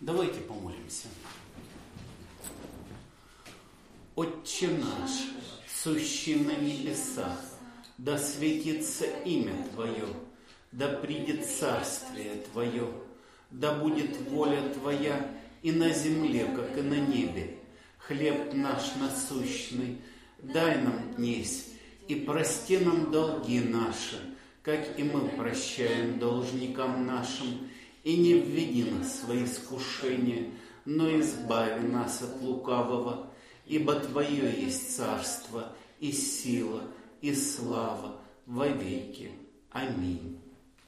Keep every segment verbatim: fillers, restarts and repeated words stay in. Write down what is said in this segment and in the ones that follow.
Давайте помолимся. Отче наш, сущий на небесах, да светится имя Твое, да придет царствие Твое, да будет воля Твоя и на земле, как и на небе. Хлеб наш насущный дай нам днесь, и прости нам долги наши, как и мы прощаем должникам нашим, и не введи нас в свои искушения, но избави нас от лукавого, ибо Твое есть царство, и сила, и слава во веки. Аминь.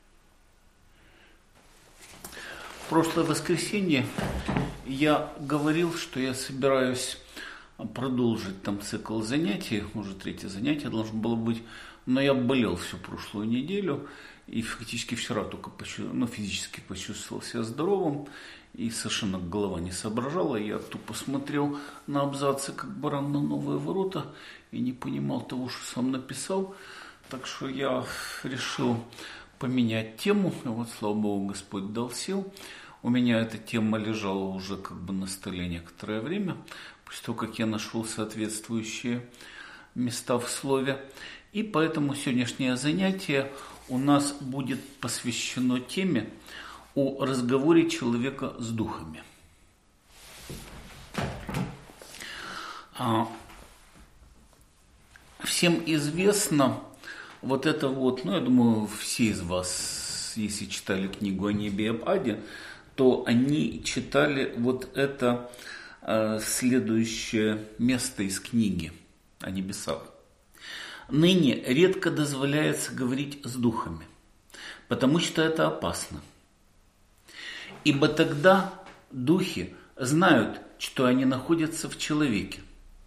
В прошлое воскресенье я говорил, что я собираюсь продолжить там цикл занятий, уже третье занятие должно было быть, но я болел всю прошлую неделю, и фактически вчера только почувствовал, ну, физически почувствовал себя здоровым, и совершенно голова не соображала. Я тупо смотрел на абзацы, как баран на новые ворота, и не понимал того, что сам написал. Так что я решил поменять тему, и вот, слава Богу, Господь дал сил. У меня эта тема лежала уже как бы на столе некоторое время, после того, как я нашел соответствующие места в слове. И поэтому сегодняшнее занятие у нас будет посвящено теме о разговоре человека с духами. Всем известно вот это вот, ну, я думаю, все из вас, если читали книгу о небе и об аде, то они читали вот это э, следующее место из книги о небесах. Ныне редко дозволяется говорить с духами, потому что это опасно. Ибо тогда духи знают, что они находятся в человеке.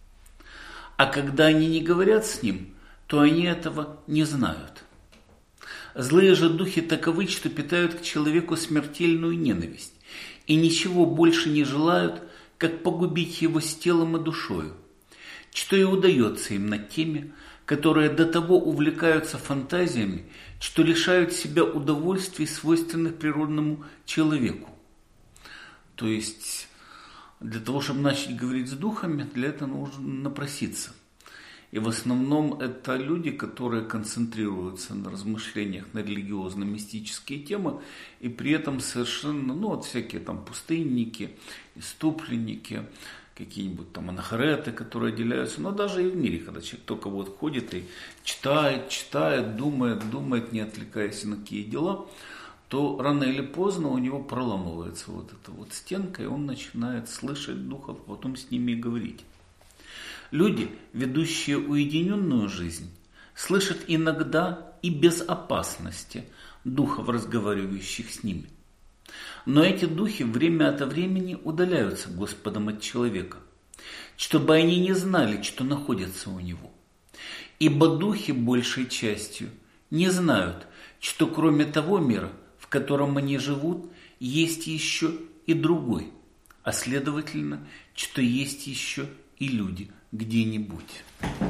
А когда они не говорят с ним, то они этого не знают. Злые же духи таковы, что питают к человеку смертельную ненависть и ничего больше не желают, как погубить его с телом и душою, что и удается им над теми, которые до того увлекаются фантазиями, что лишают себя удовольствий, свойственных природному человеку. То есть, для того, чтобы начать говорить с духами, для этого нужно напроситься. И в основном это люди, которые концентрируются на размышлениях на религиозно-мистические темы, и при этом совершенно, ну вот всякие там пустынники, иступленники, какие-нибудь там анахареты, которые отделяются, но даже и в мире, когда человек только вот ходит и читает, читает, думает, думает, не отвлекаясь на какие дела, то рано или поздно у него проламывается вот эта вот стенка, и он начинает слышать духов, потом с ними говорить. Люди, ведущие уединенную жизнь, слышат иногда и без опасности духов, разговаривающих с ними. Но эти духи время от времени удаляются Господом от человека, чтобы они не знали, что находятся у него. Ибо духи большей частью не знают, что кроме того мира, в котором они живут, есть еще и другой, а следовательно, что есть еще и люди где-нибудь.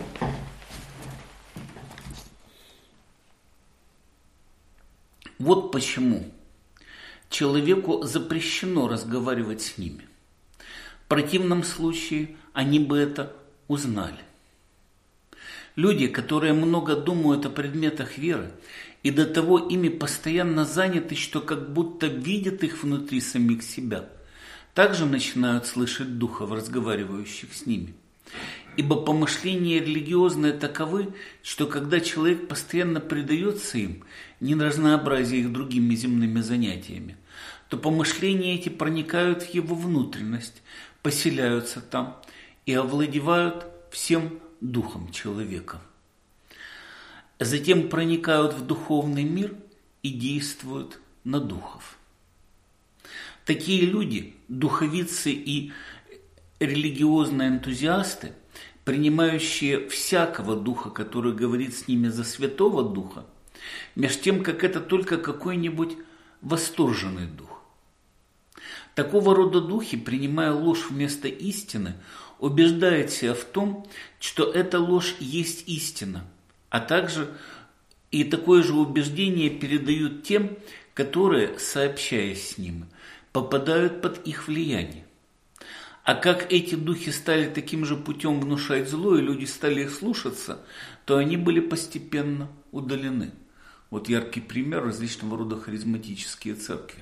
Вот почему человеку запрещено разговаривать с ними. В противном случае они бы это узнали. Люди, которые много думают о предметах веры и до того ими постоянно заняты, что как будто видят их внутри самих себя, также начинают слышать духов, разговаривающих с ними. Ибо помышления религиозные таковы, что когда человек постоянно предается им, не разнообразя их другими земными занятиями, то помышления эти проникают в его внутренность, поселяются там и овладевают всем духом человека. Затем проникают в духовный мир и действуют на духов. Такие люди, духовицы и религиозные энтузиасты, принимающие всякого духа, который говорит с ними за Святого Духа, меж тем, как это только какой-нибудь восторженный дух. Такого рода духи, принимая ложь вместо истины, убеждают себя в том, что эта ложь есть истина, а также и такое же убеждение передают тем, которые, сообщаясь с ним, попадают под их влияние. А как эти духи стали таким же путем внушать зло, и люди стали их слушаться, то они были постепенно удалены. Вот яркий пример различного рода харизматические церкви.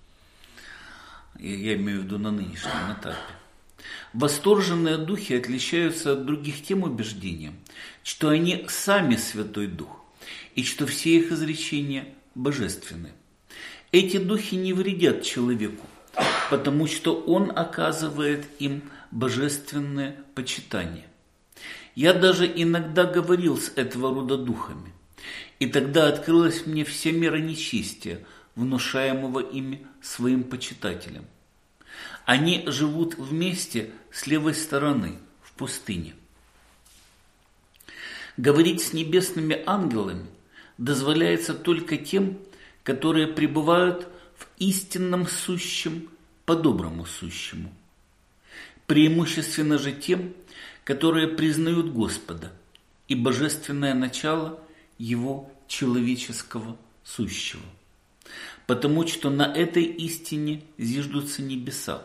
Я имею в виду на нынешнем этапе. Восторженные духи отличаются от других тем убеждением, что они сами Святой Дух, и что все их изречения божественны. Эти духи не вредят человеку, потому что он оказывает им божественное почитание. Я даже иногда говорил с этого рода духами, и тогда открылась мне вся мера нечестия, внушаемого ими своим почитателям. Они живут вместе с левой стороны, в пустыне. Говорить с небесными ангелами дозволяется только тем, которые пребывают в истинном сущем по доброму сущему. Преимущественно же тем, которые признают Господа и божественное начало Его человеческого сущего. Потому что на этой истине зиждутся небеса.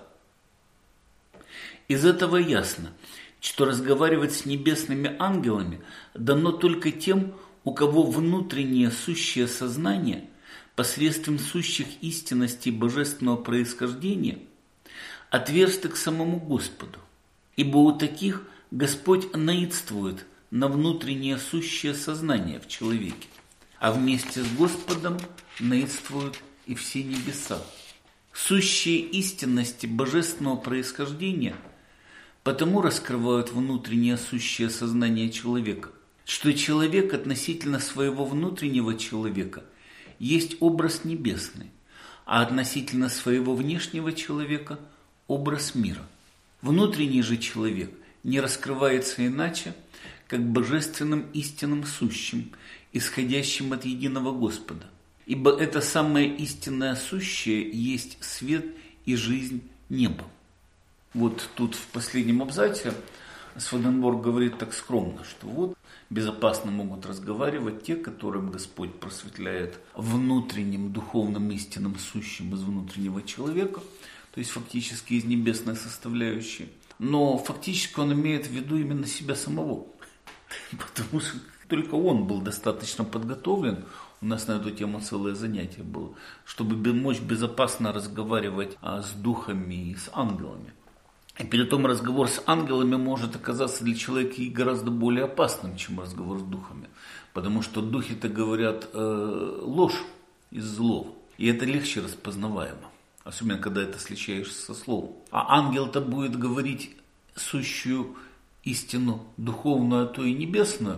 Из этого ясно, что разговаривать с небесными ангелами дано только тем, у кого внутреннее сущее сознание посредством сущих истинностей божественного происхождения отверсты к самому Господу, ибо у таких Господь наидствует на внутреннее сущее сознание в человеке, а вместе с Господом наидствуют и все небеса. Сущие истинности божественного происхождения потому раскрывают внутреннее сущее сознание человека, что человек относительно своего внутреннего человека есть образ небесный, а относительно своего внешнего человека – образ мира. Внутренний же человек не раскрывается иначе, как божественным истинным сущим, исходящим от единого Господа. Ибо это самое истинное сущее есть свет и жизнь неба. Вот тут в последнем абзаце Сведенборг говорит так скромно, что вот безопасно могут разговаривать те, которым Господь просветляет внутренним духовным истинным сущим из внутреннего человека, то есть фактически из небесной составляющей. Но фактически он имеет в виду именно себя самого, потому что только он был достаточно подготовлен, у нас на эту тему целое занятие было, чтобы мочь безопасно разговаривать с духами и с ангелами. И при том разговор с ангелами может оказаться для человека и гораздо более опасным, чем разговор с духами. Потому что духи-то говорят э, ложь из злого. И это легче распознаваемо. Особенно, когда это сличаешься со словом. А ангел-то будет говорить сущую истину духовную, а то и небесную.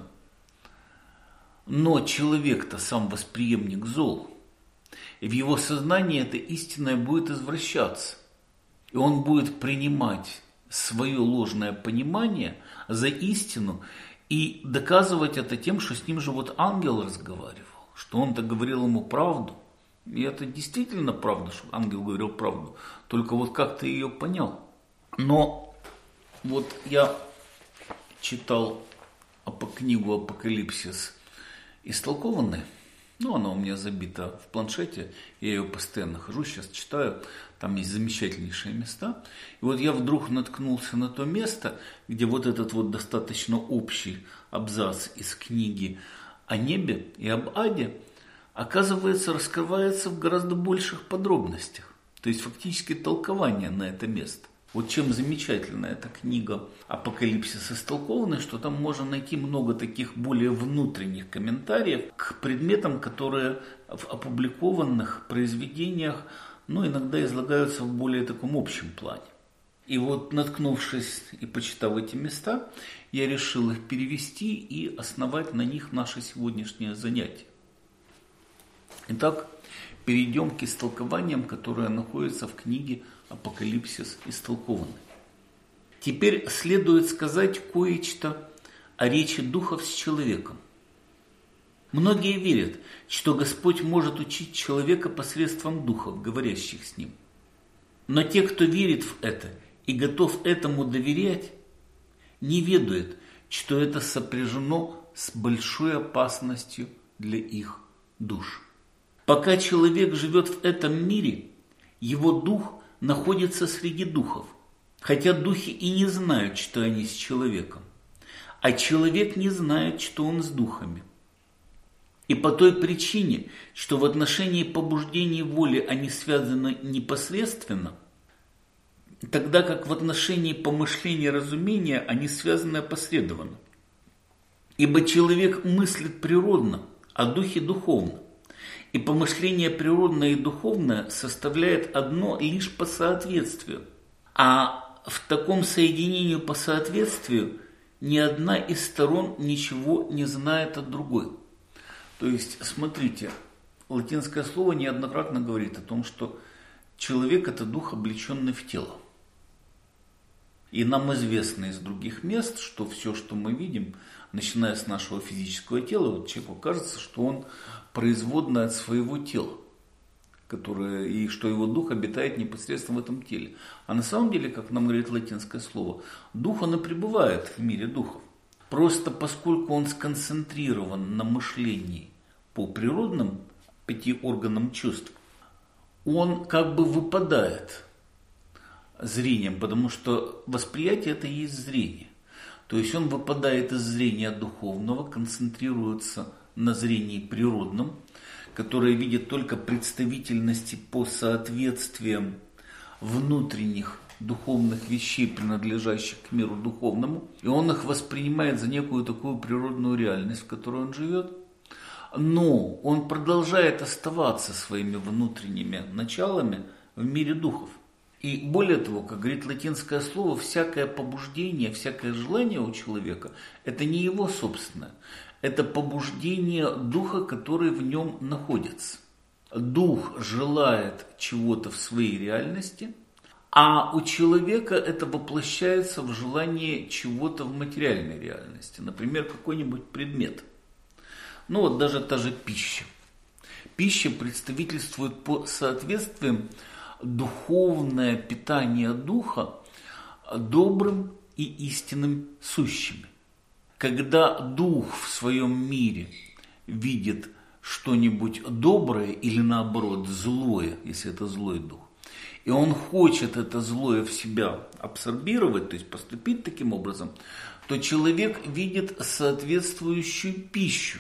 Но человек-то сам восприемник зол. И в его сознании это истинное будет извращаться. И он будет принимать свое ложное понимание за истину и доказывать это тем, что с ним же вот ангел разговаривал, что он-то говорил ему правду. И это действительно правда, что ангел говорил правду. Только вот как ты ее понял? Но вот я читал книгу «Апокалипсис» истолкованной. Ну, она у меня забита в планшете, я ее постоянно хожу, сейчас читаю, там есть замечательнейшие места. И вот я вдруг наткнулся на то место, где вот этот вот достаточно общий абзац из книги о небе и об аде, оказывается, раскрывается в гораздо больших подробностях. То есть фактически толкование на это место. Вот чем замечательна эта книга «Апокалипсис» истолкованная, что там можно найти много таких более внутренних комментариев к предметам, которые в опубликованных произведениях, ну, иногда излагаются в более таком общем плане. И вот, наткнувшись и почитав эти места, я решил их перевести и основать на них наше сегодняшнее занятие. Итак, перейдем к истолкованиям, которые находятся в книге «Апокалипсис» истолкованный. Теперь следует сказать кое-что о речи духов с человеком. Многие верят, что Господь может учить человека посредством духов, говорящих с ним. Но те, кто верит в это и готов этому доверять, не ведают, что это сопряжено с большой опасностью для их душ. Пока человек живет в этом мире, его дух находится среди духов, хотя духи и не знают, что они с человеком, а человек не знает, что он с духами. И по той причине, что в отношении побуждений воли они связаны непосредственно, тогда как в отношении помышления и разумения они связаны опосредованно. Ибо человек мыслит природно, а духи духовно. И помышление природное и духовное составляет одно лишь по соответствию. А в таком соединении по соответствию ни одна из сторон ничего не знает от другой. То есть, смотрите, латинское слово неоднократно говорит о том, что человек – это дух, облеченный в тело. И нам известно из других мест, что все, что мы видим, начиная с нашего физического тела, вот человеку кажется, что он производный от своего тела, которое, и что его дух обитает непосредственно в этом теле. А на самом деле, как нам говорит латинское слово, дух, он и пребывает в мире духов. Просто поскольку он сконцентрирован на мышлении по природным пяти органам чувств, он как бы выпадает зрением, потому что восприятие – это и есть зрение. То есть он выпадает из зрения духовного, концентрируется на зрении природном, которое видит только представительности по соответствиям внутренних духовных вещей, принадлежащих к миру духовному, и он их воспринимает за некую такую природную реальность, в которой он живет. Но он продолжает оставаться своими внутренними началами в мире духов. И более того, как говорит латинское слово, всякое побуждение, всякое желание у человека – это не его собственное, это побуждение духа, который в нем находится. Дух желает чего-то в своей реальности, а у человека это воплощается в желание чего-то в материальной реальности. Например, какой-нибудь предмет. Ну вот даже та же пища. Пища представительствует по соответствиям духовное питание духа добрым и истинным сущими. Когда дух в своем мире видит что-нибудь доброе или наоборот злое, если это злой дух, и он хочет это злое в себя абсорбировать, то есть поступить таким образом, то человек видит соответствующую пищу.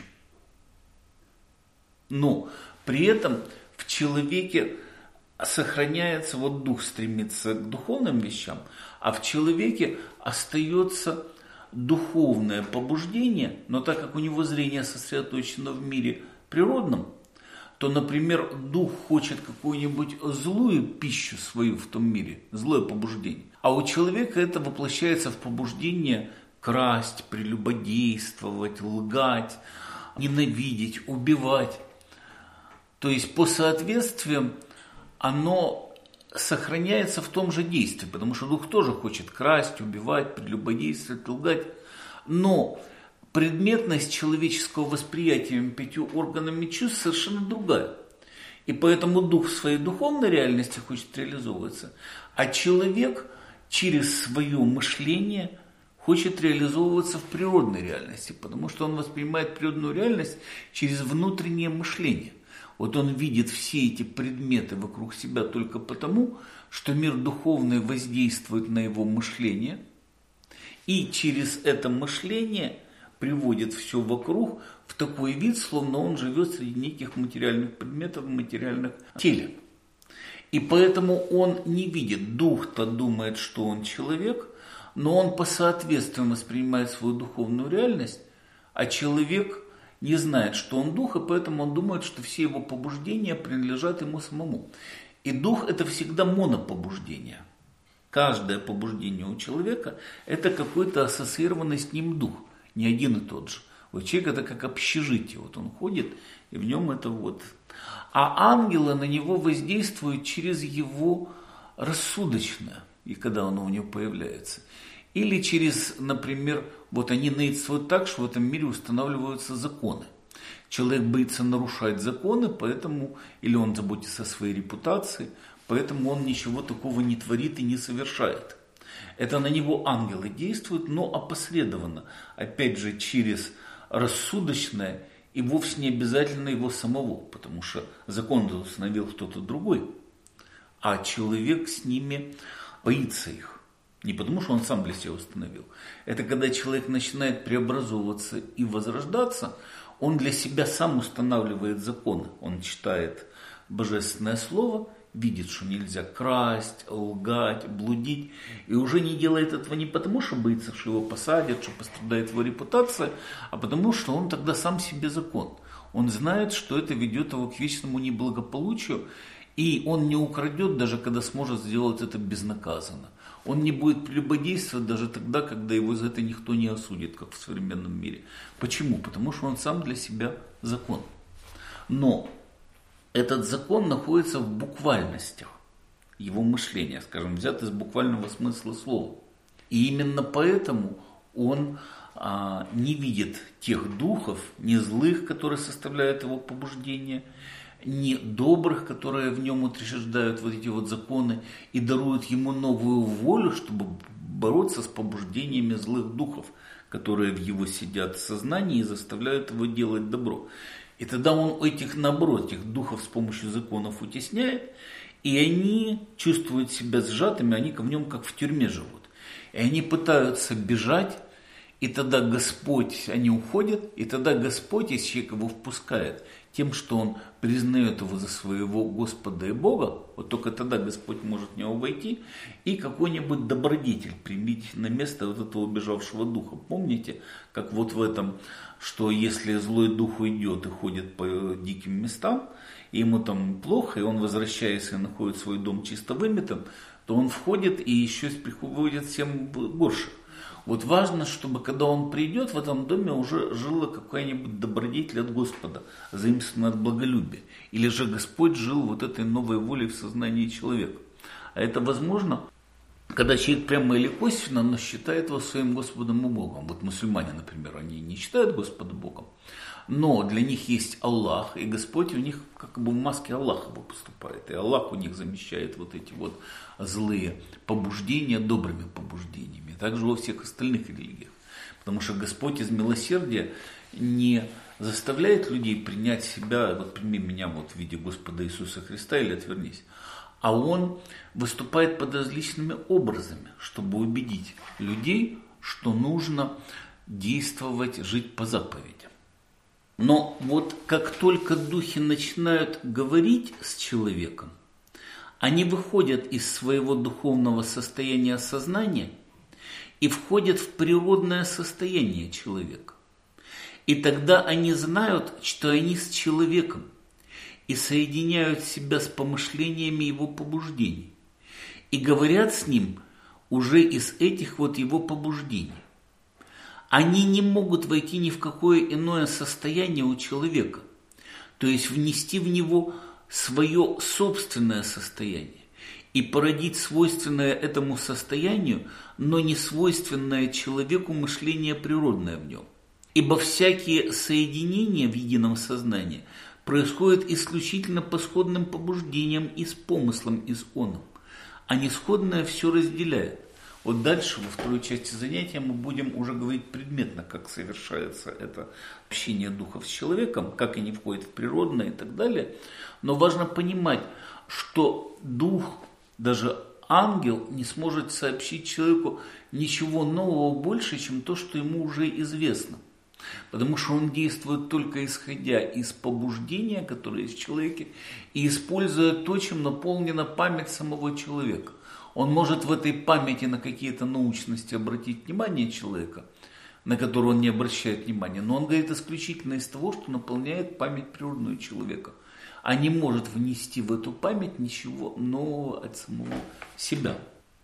Но при этом в человеке сохраняется, вот дух стремится к духовным вещам, а в человеке остается духовное побуждение, но так как у него зрение сосредоточено в мире природном, то, например, дух хочет какую-нибудь злую пищу свою в том мире, злое побуждение, а у человека это воплощается в побуждение красть, прелюбодействовать, лгать, ненавидеть, убивать. То есть по соответствиям оно сохраняется в том же действии, потому что дух тоже хочет красть, убивать, прелюбодействовать, лгать. Но предметность человеческого восприятия пятью органами чувств совершенно другая. И поэтому дух в своей духовной реальности хочет реализовываться, а человек через свое мышление хочет реализовываться в природной реальности, потому что он воспринимает природную реальность через внутреннее мышление. Вот он видит все эти предметы вокруг себя только потому, что мир духовный воздействует на его мышление, и через это мышление приводит все вокруг в такой вид, словно он живет среди неких материальных предметов в материальных теле. И поэтому он не видит, дух-то думает, что он человек, но он по соответствию воспринимает свою духовную реальность, а человек не знает, что он дух, и поэтому он думает, что все его побуждения принадлежат ему самому. И дух – это всегда монопобуждение. Каждое побуждение у человека – это какой-то ассоциированный с ним дух, не один и тот же. Вот человек – это как общежитие, вот он ходит, и в нем это вот. А ангелы на него воздействуют через его рассудочное, и когда оно у него появляется. Или через, например, вот они действуют так, что в этом мире устанавливаются законы. Человек боится нарушать законы, поэтому, или он заботится о своей репутации, поэтому он ничего такого не творит и не совершает. Это на него ангелы действуют, но опосредованно, опять же, через рассудочное и вовсе не обязательно его самого, потому что закон установил кто-то другой. а человек с ними боится их. Не потому, что он сам для себя установил. Это когда человек начинает преобразовываться и возрождаться, он для себя сам устанавливает законы. Он читает божественное слово, видит, что нельзя красть, лгать, блудить. И уже не делает этого не потому, что боится, что его посадят, что пострадает его репутация, а потому, что он тогда сам себе закон. Он знает, что это ведет его к вечному неблагополучию, и он не украдет, даже когда сможет сделать это безнаказанно. Он не будет прелюбодействовать даже тогда, когда его за это никто не осудит, как в современном мире. Почему? Потому что он сам для себя закон. Но этот закон находится в буквальностях его мышления, скажем, взят из буквального смысла слова. И именно поэтому он а, не видит тех духов, ни злых, которые составляют его побуждение, ни добрых, которые в нем утверждают вот эти вот законы и даруют ему новую волю, чтобы бороться с побуждениями злых духов, которые в его сидят в сознании и заставляют его делать добро. И тогда он этих, наоборот, этих духов с помощью законов утесняет, и они чувствуют себя сжатыми, они в нем как в тюрьме живут. И они пытаются бежать, и тогда Господь, они уходят, и тогда Господь, если человек его впускает, тем, что он признает его за своего Господа и Бога, вот только тогда Господь может в него войти, и какой-нибудь добродетель примите на место вот этого убежавшего духа. Помните, как вот в этом, что если злой дух уйдет и ходит по диким местам, и ему там плохо, и он возвращается и находит свой дом чисто вымытым, то он входит и еще приходит всем горше. Вот важно, чтобы когда он придет, в этом доме уже жила какая-нибудь добродетель от Господа, заимствованная от благолюбия. Или же Господь жил вот этой новой волей в сознании человека. А это возможно, когда человек прямо или косвенно, но считает его своим Господом и Богом. Вот мусульмане, например, они не считают Господа Богом, но для них есть Аллах, и Господь у них как бы в маске Аллаха поступает. И Аллах у них замещает вот эти вот злые побуждения добрыми побуждениями. Также во всех остальных религиях. Потому что Господь из милосердия не заставляет людей принять себя, вот прими меня вот в виде Господа Иисуса Христа или отвернись. А Он выступает под различными образами, чтобы убедить людей, что нужно действовать, жить по заповедям. Но вот как только духи начинают говорить с человеком, они выходят из своего духовного состояния сознания и входят в природное состояние человека. И тогда они знают, что они с человеком, и соединяют себя с помышлениями его побуждений, и говорят с ним уже из этих вот его побуждений. Они не могут войти ни в какое иное состояние у человека, то есть внести в него свое собственное состояние и породить свойственное этому состоянию, но не свойственное человеку мышление природное в нем. Ибо всякие соединения в едином сознании происходят исключительно по сходным побуждениям и с помыслом и с оном, а несходное все разделяет. Вот дальше, во второй части занятия, мы будем уже говорить предметно, как совершается это общение духов с человеком, как они входят в природное и так далее. Но важно понимать, что дух, даже ангел, не сможет сообщить человеку ничего нового больше, чем то, что ему уже известно. Потому что он действует только исходя из побуждения, которое есть в человеке, и используя то, чем наполнена память самого человека. Он может в этой памяти на какие-то научности обратить внимание человека, на которые он не обращает внимания, но он говорит исключительно из того, что наполняет память природную человека, а не может внести в эту память ничего нового от самого себя.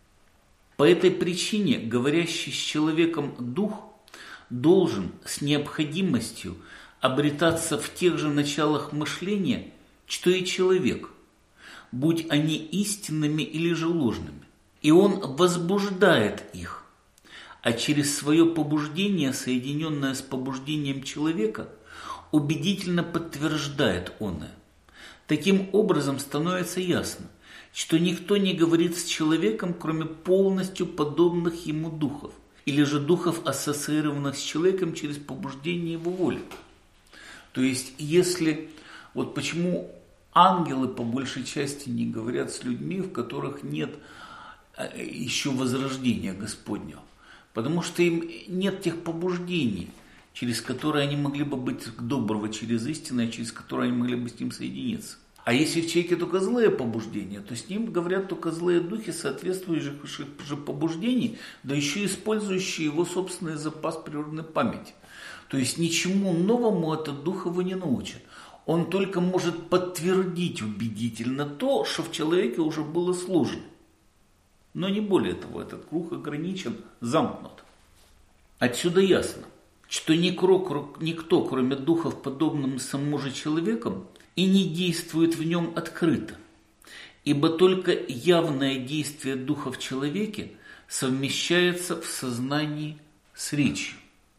По этой причине говорящий с человеком дух должен с необходимостью обретаться в тех же началах мышления, что и человек, будь они истинными или же ложными. И он возбуждает их, а через свое побуждение, соединенное с побуждением человека, убедительно подтверждает оное. Таким образом становится ясно, что никто не говорит с человеком, кроме полностью подобных ему духов, или же духов, ассоциированных с человеком через побуждение его воли. То есть, если, вот почему Ангелы по большей части не говорят с людьми, в которых нет еще возрождения Господнего. Потому что им нет тех побуждений, через которые они могли бы быть доброго через истину, и через которые они могли бы с ним соединиться. А если в человеке только злые побуждения, то с ним говорят только злые духи соответствующих же побуждений, да еще использующие его собственный запас природной памяти. То есть ничему новому этот дух его не научит. Он только может подтвердить убедительно то, что в человеке уже было сложено. Но не более того, этот круг ограничен, замкнут. Отсюда ясно, что никто, кроме духов, подобным самому же человеком, и не действует в нем открыто. Ибо только явное действие духа в человеке совмещается в сознании с речью.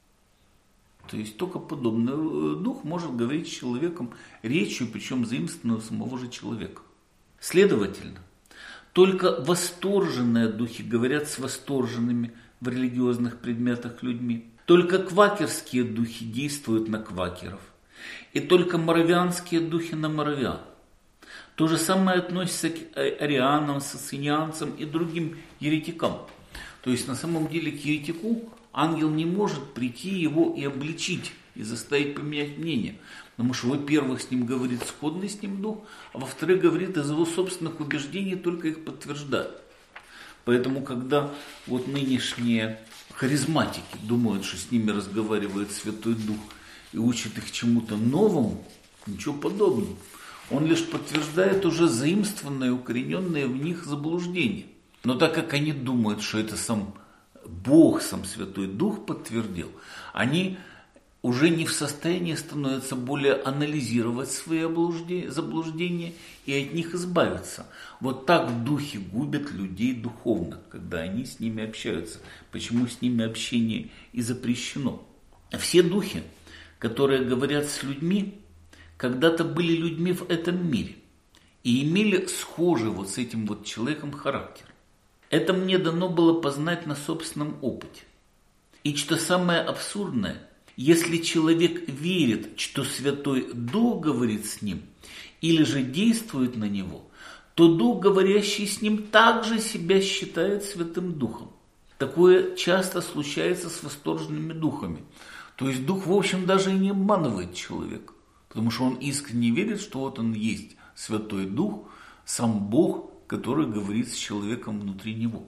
То есть только подобный дух может говорить с человеком речью, причем заимствованную у самого же человека. Следовательно, только восторженные духи говорят с восторженными в религиозных предметах людьми. Только квакерские духи действуют на квакеров. И только моравианские духи на моравиан. То же самое относится к арианам, сацинианцам и другим еретикам. То есть на самом деле к еретику ангел не может прийти его и обличить, и заставить поменять мнение. Потому что, во-первых, с ним говорит сходный с ним дух, а во-вторых, говорит из его собственных убеждений, только их подтверждает. Поэтому, когда вот нынешние харизматики думают, что с ними разговаривает Святой Дух и учит их чему-то новому, ничего подобного. Он лишь подтверждает уже заимствованное, укорененное в них заблуждение. Но так как они думают, что это сам Бог, сам Святой Дух подтвердил, они уже не в состоянии становятся более анализировать свои заблуждения и от них избавиться. Вот так духи губят людей духовно, когда они с ними общаются. Почему с ними общение и запрещено? Все духи, которые говорят с людьми, когда-то были людьми в этом мире и имели схожий вот с этим вот человеком характер. Это мне дано было познать на собственном опыте. И что самое абсурдное, если человек верит, что Святой Дух говорит с ним, или же действует на него, то Дух, говорящий с ним, также себя считает Святым Духом. Такое часто случается с восторженными духами. То есть Дух, в общем, даже и не обманывает человека, потому что он искренне верит, что вот он есть Святой Дух, сам Бог, который говорит с человеком внутри него.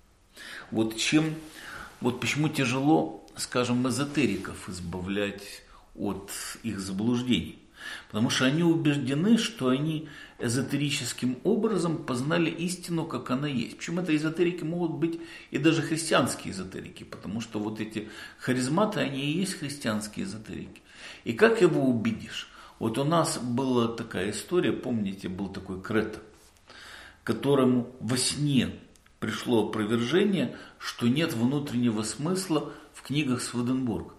Вот чем, вот почему тяжело, скажем, эзотериков избавлять от их заблуждений. Потому что они убеждены, что они эзотерическим образом познали истину, как она есть. Причем это эзотерики могут быть и даже христианские эзотерики, потому что вот эти харизматы, они и есть христианские эзотерики. И как его убедишь? Вот у нас была такая история, помните, был такой Крета, которому во сне пришло опровержение, что нет внутреннего смысла в книгах Сведенборга.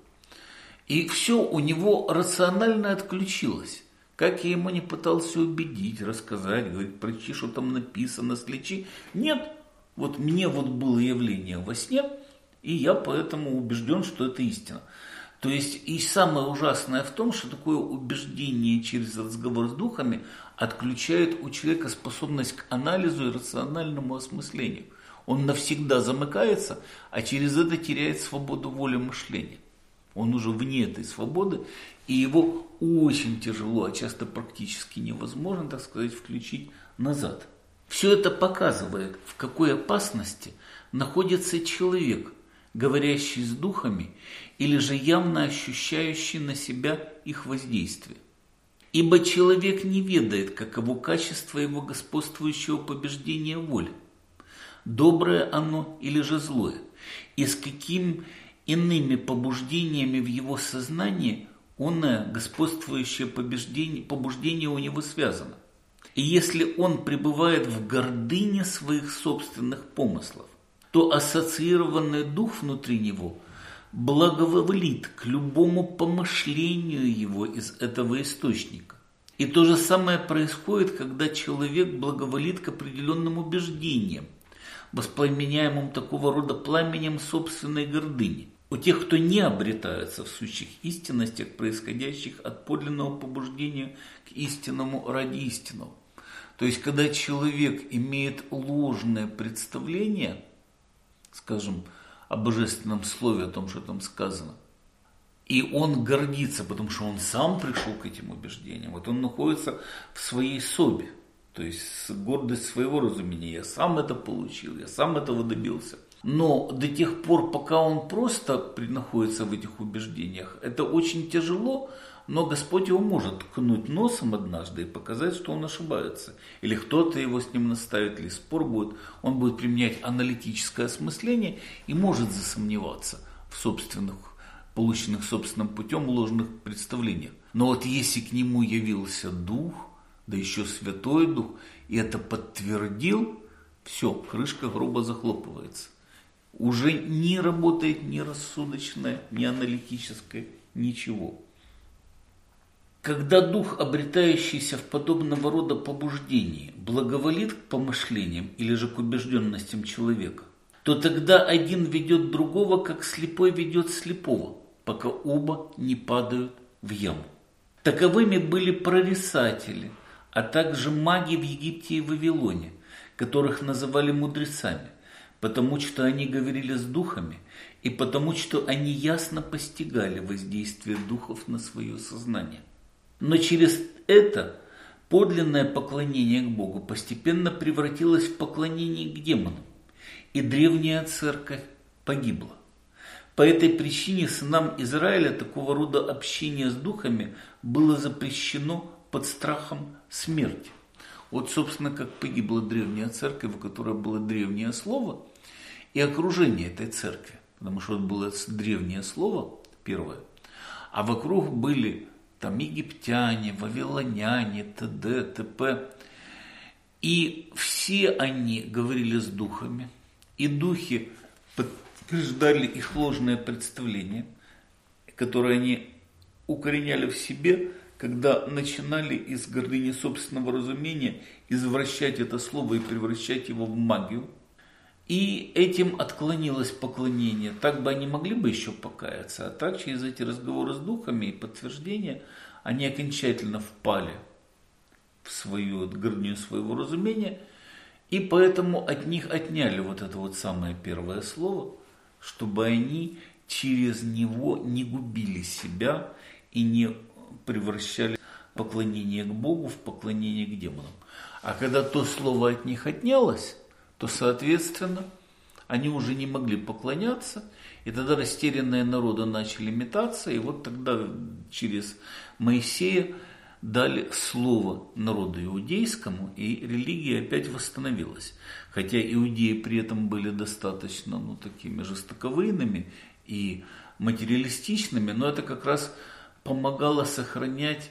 И все у него рационально отключилось. Как я ему не пытался убедить, рассказать, говорит, прочти, что там написано, слечи. Нет, вот мне вот было явление во сне, и я поэтому убежден, что это истина. То есть и самое ужасное в том, что такое убеждение через разговор с духами отключает у человека способность к анализу и рациональному осмыслению. Он навсегда замыкается, а через это теряет свободу воли мышления. Он уже вне этой свободы, и его очень тяжело, а часто практически невозможно, так сказать, включить назад. Все это показывает, в какой опасности находится человек, говорящий с духами, или же явно ощущающий на себя их воздействие. Ибо человек не ведает, каково качество его господствующего побеждения воли, доброе оно или же злое, и с каким иными побуждениями в его сознании оное господствующее побуждение, побуждение у него связано. И если он пребывает в гордыне своих собственных помыслов, то ассоциированный дух внутри него благоволит к любому помышлению его из этого источника. И то же самое происходит, когда человек благоволит к определенным убеждениям, воспламеняемым такого рода пламенем собственной гордыни. у тех, кто не обретается в сущих истинностях, происходящих от подлинного побуждения к истинному ради истинного. То есть, когда человек имеет ложное представление, скажем, о божественном слове, о том, что там сказано, и он гордится, потому что он сам пришел к этим убеждениям, вот он находится в своей собе, то есть гордость своего разумения, я сам это получил, я сам этого добился. Но до тех пор, пока он просто находится в этих убеждениях, это очень тяжело, но Господь его может ткнуть носом однажды и показать, что он ошибается. Или кто-то его с ним наставит, или спор будет, он будет применять аналитическое осмысление и может засомневаться в собственных, полученных собственным путем ложных представлениях. Но вот если к нему явился Дух, да еще Святой Дух, и это подтвердил, все, крышка гроба захлопывается. Уже не работает ни рассудочное, ни аналитическое, ничего. Когда дух, обретающийся в подобного рода побуждении, благоволит к помышлениям или же к убежденностям человека, то тогда один ведет другого, как слепой ведет слепого, пока оба не падают в яму. Таковыми были прорицатели, а также маги в Египте и Вавилоне, которых называли мудрецами, потому что они говорили с духами, и потому что они ясно постигали воздействие духов на свое сознание. Но через это подлинное поклонение к Богу постепенно превратилось в поклонение к демонам, и древняя церковь погибла. По этой причине сынам Израиля такого рода общение с духами было запрещено под страхом смерти. Вот, собственно, как погибла древняя церковь, у которой было древнее слово, и окружение этой церкви, потому что вот было древнее слово, первое, а вокруг были там египтяне, вавилоняне, т.д., т.п. И все они говорили с духами, и духи подтверждали их ложное представление, которое они укореняли в себе, когда начинали из гордыни собственного разумения извращать это слово и превращать его в магию. И этим отклонилось поклонение. Так бы они могли бы еще покаяться, а так через эти разговоры с духами и подтверждения они окончательно впали в свою гордыню своего разумения, и поэтому от них отняли вот это вот самое первое слово, чтобы они через него не губили себя и не превращали поклонение к Богу в поклонение к демонам. А когда то слово от них отнялось, то, соответственно, они уже не могли поклоняться, и тогда растерянные народы начали метаться, и вот тогда через Моисея дали слово народу иудейскому, и религия опять восстановилась. Хотя иудеи при этом были достаточно ну, такими жестоковыйными и материалистичными, но это как раз помогало сохранять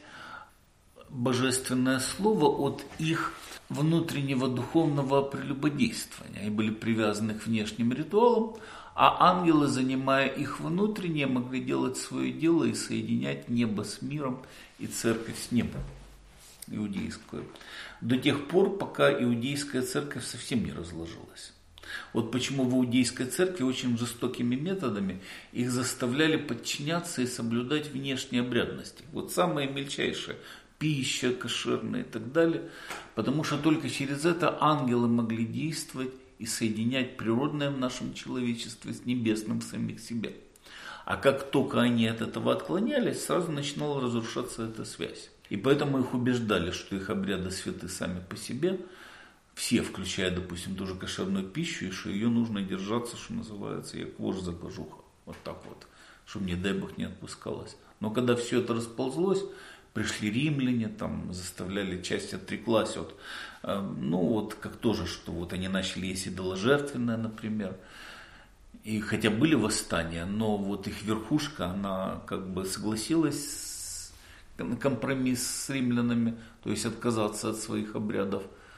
божественное слово от их внутреннего духовного прелюбодействования. Они были привязаны к внешним ритуалам, а ангелы, занимая их внутреннее, могли делать свое дело и соединять небо с миром и церковь с небом иудейскую. До тех пор, пока иудейская церковь совсем не разложилась. Вот почему в иудейской церкви очень жестокими методами их заставляли подчиняться и соблюдать внешние обрядности. Вот самые мельчайшие. Пища кошерная и так далее, потому что только через это ангелы могли действовать и соединять природное в нашем человечестве с небесным в самих себе. А как только они от этого отклонялись, сразу начинала разрушаться эта связь. И поэтому их убеждали, что их обряды святы сами по себе, все, включая, допустим, тоже кошерную пищу, и что ее нужно держаться, что называется, як вож за кожуха. Вот так вот, чтобы, не дай Бог, не отпускалось. Но когда все это расползлось, пришли римляне, там заставляли, часть отреклась от, ну вот как тоже, что вот они начали есть идоложертвенное, например. И хотя были восстания, но вот их верхушка, она как бы согласилась на компромисс с римлянами, то есть отказаться от своих обрядов.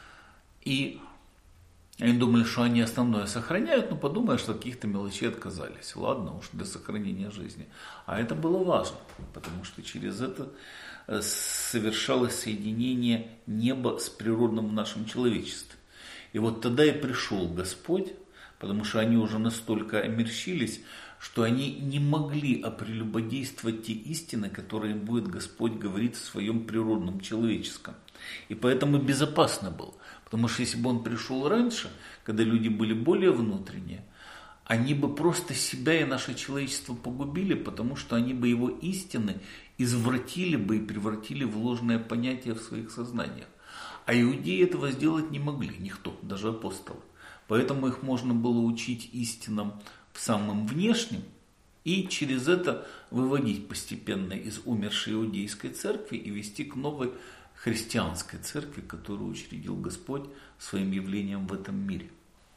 И они думали, что они основное сохраняют, но подумали, что от каких-то мелочей отказались. Ладно уж, для сохранения жизни. А это было важно, потому что через это совершалось соединение неба с природным в нашем человечестве. И вот тогда и пришел Господь, потому что они уже настолько омерщились, что они не могли опрелюбодействовать те истины, которые им будет Господь говорить в своем природном человеческом. И поэтому безопасно было. Потому что если бы он пришел раньше, когда люди были более внутренние, они бы просто себя и наше человечество погубили, потому что они бы его истины извратили бы и превратили в ложное понятие в своих сознаниях. А иудеи этого сделать не могли, никто, даже апостолы. Поэтому их можно было учить истинам в самом внешнем и через это выводить постепенно из умершей иудейской церкви и вести к новой христианской церкви, которую учредил Господь своим явлением в этом мире.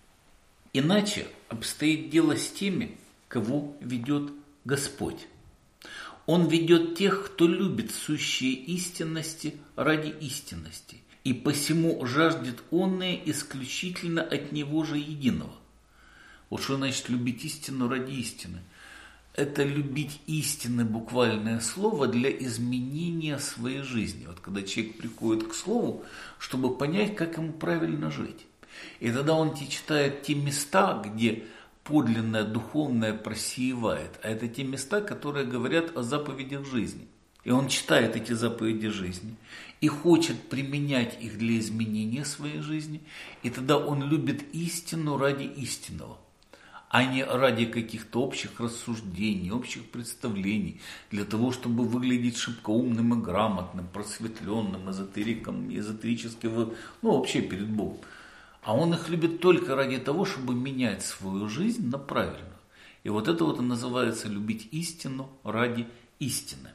Иначе обстоит дело с теми, кого ведет Господь. Он ведет тех, кто любит сущие истинности ради истинности, и посему жаждет онное исключительно от Него же единого. Вот что значит любить истину ради истины? Это любить истины, буквальное слово, для изменения своей жизни. Вот когда человек приходит к слову, чтобы понять, как ему правильно жить. И тогда он читает те места, где подлинное духовное просеивает. А это те места, которые говорят о заповедях жизни. И он читает эти заповеди жизни и хочет применять их для изменения своей жизни. И тогда он любит истину ради истинного, а не ради каких-то общих рассуждений, общих представлений, для того, чтобы выглядеть шибко умным и грамотным, просветленным, эзотериком, эзотерическим, ну, вообще перед Богом. А он их любит только ради того, чтобы менять свою жизнь на правильную. И вот это вот и называется любить истину ради истины.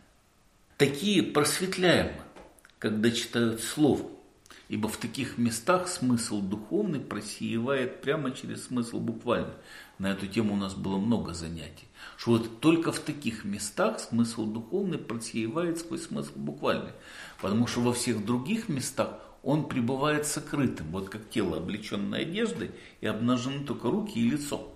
Такие просветляемы, когда читают Слово, ибо в таких местах смысл духовный просеивает прямо через смысл буквальный. На эту тему у нас было много занятий. Что вот только в таких местах смысл духовный просеивает сквозь смысл буквальный. Потому что во всех других местах он пребывает сокрытым, вот как тело, облеченное одеждой, и обнажены только руки и лицо.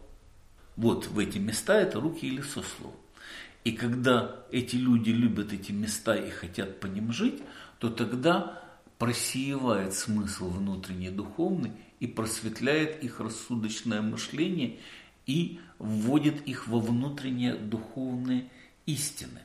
Вот в эти места это руки и лицо слова. И когда эти люди любят эти места и хотят по ним жить, то тогда просеивает смысл внутренний духовный и просветляет их рассудочное мышление и вводит их во внутренние духовные истины.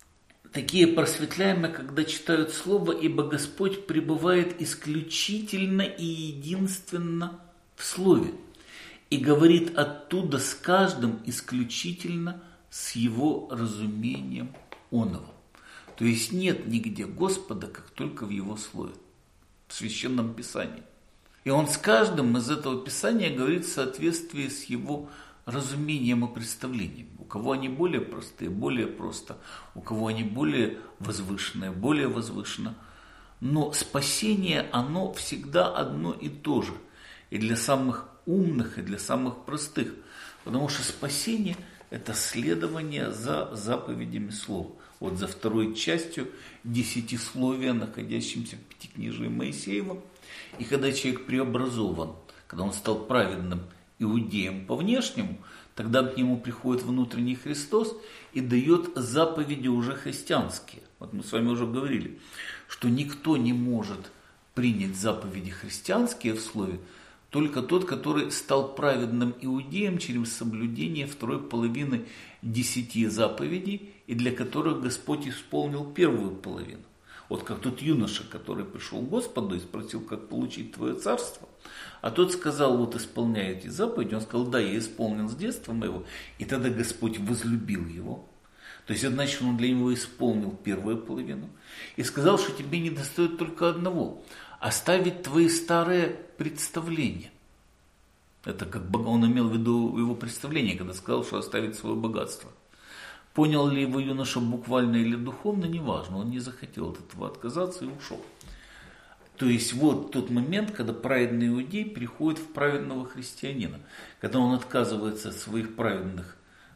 Такие просветляемые, когда читают Слово, ибо Господь пребывает исключительно и единственно в Слове и говорит оттуда с каждым исключительно с его разумением оного. То есть нет нигде Господа, как только в Его Слове, в Священном Писании. И Он с каждым из этого Писания говорит в соответствии с Его разумением и представлением. У кого они более простые, более просто. У кого они более возвышенные, более возвышенно. Но спасение, оно всегда одно и то же. И для самых умных, и для самых простых. Потому что спасение – это следование за заповедями Слова. Вот за второй частью десятисловия, находящимся в Пятикнижии Моисеева. И когда человек преобразован, когда он стал праведным иудеем по внешнему, тогда к нему приходит внутренний Христос и дает заповеди уже христианские. Вот мы с вами уже говорили, что никто не может принять заповеди христианские в слове, только тот, который стал праведным иудеем через соблюдение второй половины десяти заповедей, и для которых Господь исполнил первую половину. Вот как тот юноша, который пришел к Господу и спросил, как получить Твое царство, а тот сказал, вот исполняй эти заповеди. Он сказал, да, я исполнил с детства моего, и тогда Господь возлюбил его. То есть, значит, он для него исполнил первую половину и сказал, что тебе не достает только одного – оставить твои старые представления. Это как он имел в виду его представление, когда сказал, что оставить свое богатство. Понял ли его юноша буквально или духовно, неважно, он не захотел от этого отказаться и ушел. То есть вот тот момент, когда праведный иудей переходит в праведного христианина, когда он отказывается от своих праведных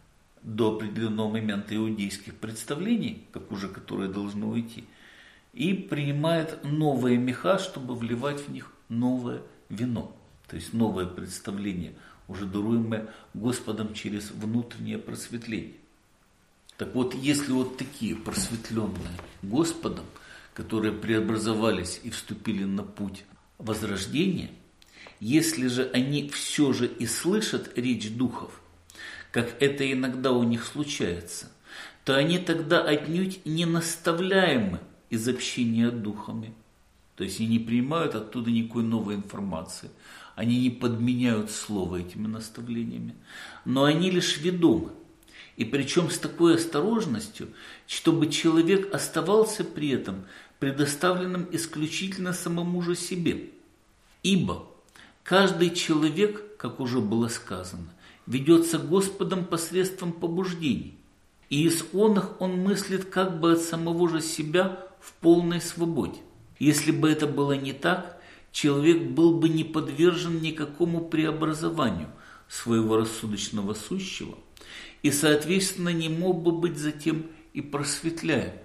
до определенного момента иудейских представлений, как уже которые должны уйти, и принимает новые меха, чтобы вливать в них новое вино. То есть новое представление, уже даруемое Господом через внутреннее просветление. Так вот, если вот такие просветленные Господом, которые преобразовались и вступили на путь возрождения, Если же они все же и слышат речь духов, как это иногда у них случается, то они тогда отнюдь не наставляемы из общения духами. То есть они не принимают оттуда никакой новой информации. Они не подменяют слово этими наставлениями. Но они лишь ведомы. И причем с такой осторожностью, чтобы человек оставался при этом предоставленным исключительно самому же себе. Ибо каждый человек, как уже было сказано, ведется Господом посредством побуждений, и из оных он мыслит как бы от самого же себя в полной свободе. Если бы это было не так, человек был бы не подвержен никакому преобразованию своего рассудочного сущего и, соответственно, не мог бы быть затем и просветляем.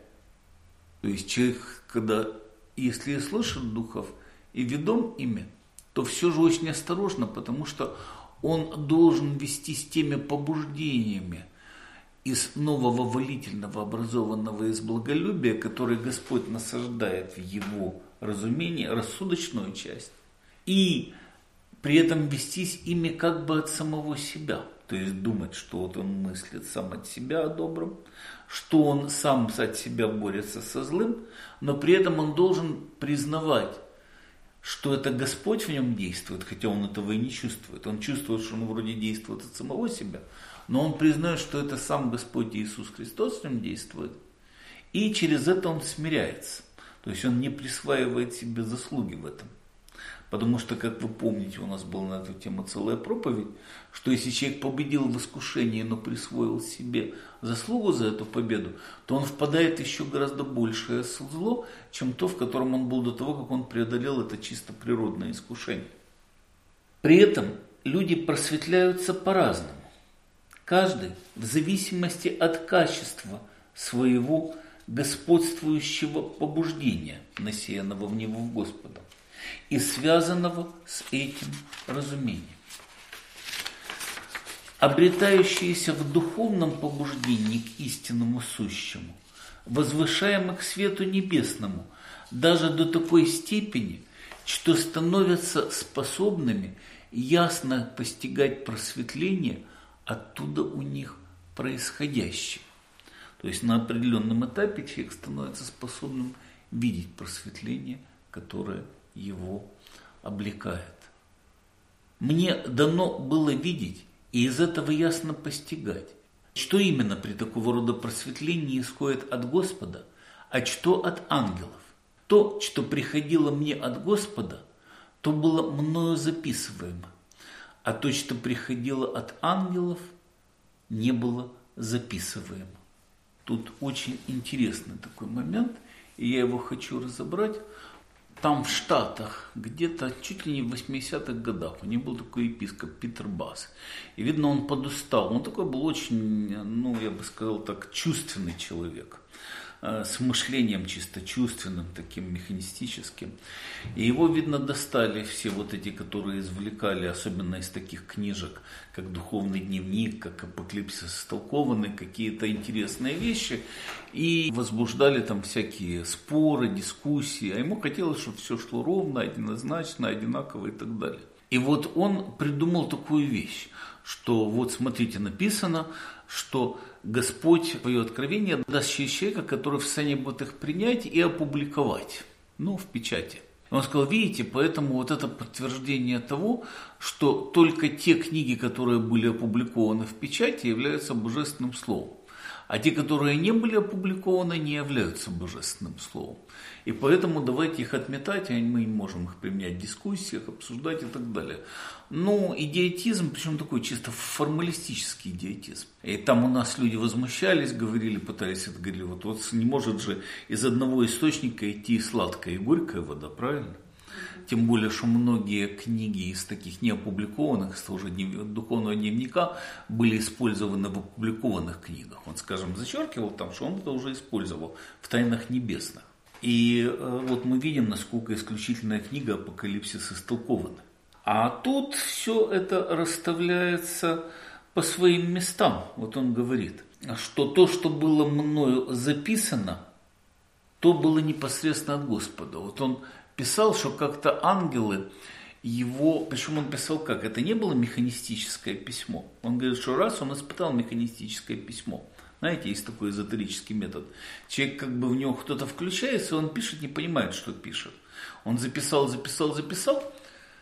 То есть человек, когда, если и слышит духов и ведом ими, то все же очень осторожно, потому что он должен вести с теми побуждениями из нового волительного, образованного из благолюбия, который Господь насаждает в его разумении, рассудочную часть, и при этом вестись ими как бы от самого себя. То есть думать, что вот он мыслит сам от себя о добром, что он сам от себя борется со злым, но при этом он должен признавать, что это Господь в нем действует, хотя он этого и не чувствует. Он чувствует, что он вроде действует от самого себя, но он признает, что это сам Господь Иисус Христос в нем действует. И через это он смиряется. То есть он не присваивает себе заслуги в этом. Потому что, как вы помните, у нас была на эту тему целая проповедь, что если человек победил в искушении, но присвоил себе заслугу за эту победу, то он впадает в еще гораздо большее зло, чем то, в котором он был до того, как он преодолел это чисто природное искушение. При этом люди просветляются по-разному. Каждый в зависимости от качества своего господствующего побуждения, насеянного в него в Господа, и связанного с этим разумением. Обретающиеся в духовном побуждении к истинному сущему, возвышаемы к свету небесному, даже до такой степени, что становятся способными ясно постигать просветление оттуда у них происходящее. То есть на определенном этапе человек становится способным видеть просветление, которое его облекает. Мне дано было видеть и из этого ясно постигать, что именно при такого рода просветлении исходит от Господа, а что от ангелов. То, что приходило мне от Господа, то было мною записываемо, а то, что приходило от ангелов, не было записываемо. Тут очень интересный такой момент, и я его хочу разобрать. Там в Штатах, где-то чуть ли не в восьмидесятых годах, у него был такой епископ Питер Бас. И видно, он подустал. Он такой был очень, ну, я бы сказал так, чувственный человек. С мышлением чисто чувственным, таким механистическим. И его, видно, достали все вот эти, которые извлекали, особенно из таких книжек, как «Духовный дневник», как «Апокалипсис истолкованный», какие-то интересные вещи, и возбуждали там всякие споры, дискуссии. А ему хотелось, чтобы все шло ровно, однозначно, одинаково и так далее. И вот он придумал такую вещь, что вот смотрите, написано, что Господь в ее откровение даст через человека, который в состоянии будет их принять и опубликовать, ну, в печати. Он сказал, видите, поэтому вот это подтверждение того, что только те книги, которые были опубликованы в печати, являются божественным словом. А те, которые не были опубликованы, не являются божественным словом. И поэтому давайте их отметать, мы не можем их применять в дискуссиях, обсуждать и так далее. Ну, идиотизм, причем такой чисто формалистический идиотизм. И там у нас люди возмущались, говорили, пытались это говорили, вот, вот не может же из одного источника идти сладкая и горькая вода, правильно? Тем более, что многие книги из таких неопубликованных, из того же духовного дневника, были использованы в опубликованных книгах. Он, скажем, зачеркивал там, что он это уже использовал в «Тайнах небесных». И вот мы видим, насколько исключительная книга «Апокалипсис» истолкована. А тут все это расставляется по своим местам. Вот он говорит, что то, что было мною записано, то было непосредственно от Господа. Вот он писал, что как-то ангелы его, причем он писал как, это не было механистическое письмо. Он говорит, что раз он испытал механистическое письмо. Знаете, есть такой эзотерический метод. Человек, как бы в него кто-то включается, он пишет, не понимает, что пишет. Он записал, записал, записал,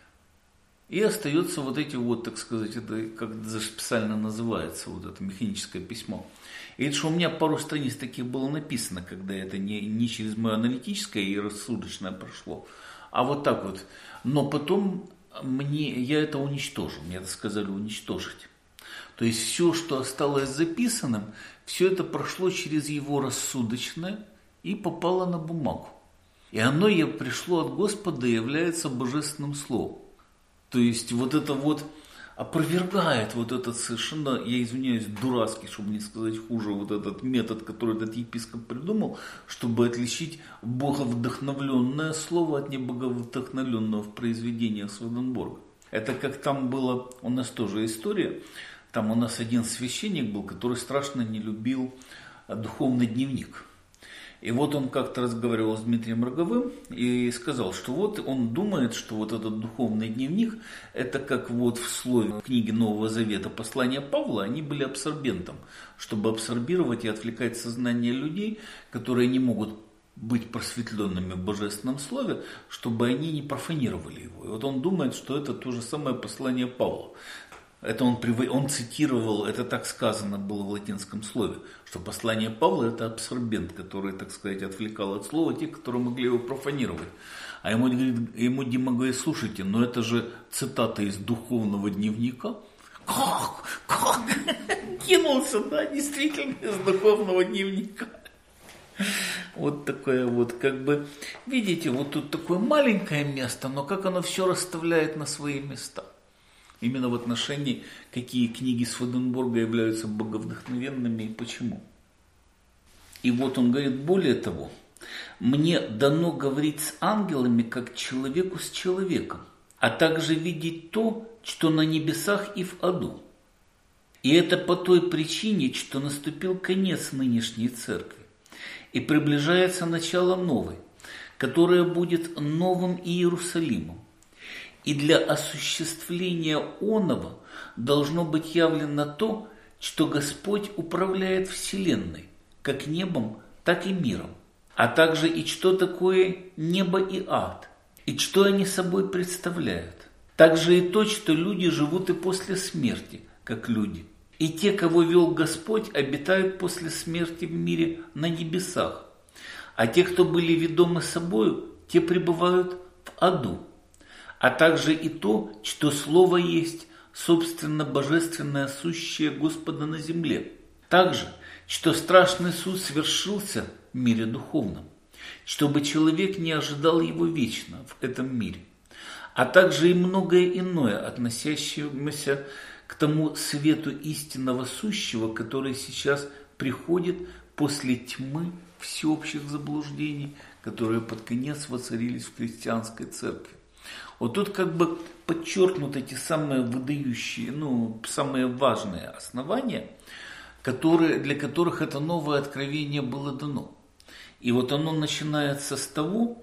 и остается вот эти вот, так сказать, это как это специально называется, вот это механическое письмо. И это что у меня пару страниц таких было написано, когда это не, не через мое аналитическое и рассудочное прошло, а вот так вот. Но потом мне, я это уничтожил, мне это сказали уничтожить. То есть все, что осталось записанным, все это прошло через его рассудочное и попало на бумагу. И оно я пришло от Господа и является божественным словом. То есть вот это вот опровергает вот этот совершенно, я извиняюсь, дурацкий, чтобы не сказать хуже, вот этот метод, который этот епископ придумал, чтобы отличить боговдохновленное слово от небоговдохновленного в произведениях Сведенборга. Это как там было, у нас тоже история, там у нас один священник был, который страшно не любил духовный дневник. И вот он как-то разговаривал с Дмитрием Роговым и сказал, что вот он думает, что вот этот духовный дневник, это как вот в слове книги Нового Завета послания Павла, они были абсорбентом, чтобы абсорбировать и отвлекать сознание людей, которые не могут быть просветленными в божественном слове, чтобы они не профанировали его. И вот он думает, что это то же самое послание Павла. Это он, он цитировал, это так сказано было в латинском слове, что послание Павла это абсорбент, который, так сказать, отвлекал от слова тех, которые могли его профанировать. А ему, говорит, ему Дима говорит, слушайте, но это же цитата из духовного дневника. Как? Как? Кинулся, да, действительно, из духовного дневника. Вот такое вот, как бы, видите, вот тут такое маленькое место, но как оно все расставляет на свои места. Именно в отношении, какие книги Сведенборга являются боговдохновенными и почему. И вот он говорит, более того, мне дано говорить с ангелами, как человеку с человеком, а также видеть то, что на небесах и в аду. И это по той причине, что наступил конец нынешней церкви, и приближается начало новой, которая будет новым Иерусалимом. И для осуществления оного должно быть явлено то, что Господь управляет вселенной, как небом, так и миром, а также и что такое небо и ад, и что они собой представляют. Также и то, что люди живут и после смерти, как люди. И те, кого вел Господь, обитают после смерти в мире на небесах, а те, кто были ведомы собою, те пребывают в аду. А также и то, что Слово есть, собственно, божественное сущее Господа на земле. Также, что страшный суд свершился в мире духовном, чтобы человек не ожидал его вечно в этом мире. А также и многое иное, относящееся к тому свету истинного сущего, который сейчас приходит после тьмы всеобщих заблуждений, которые под конец воцарились в христианской церкви. Вот тут как бы подчеркнуты эти самые выдающие, ну, самые важные основания, которые, для которых это новое откровение было дано. И вот оно начинается с того,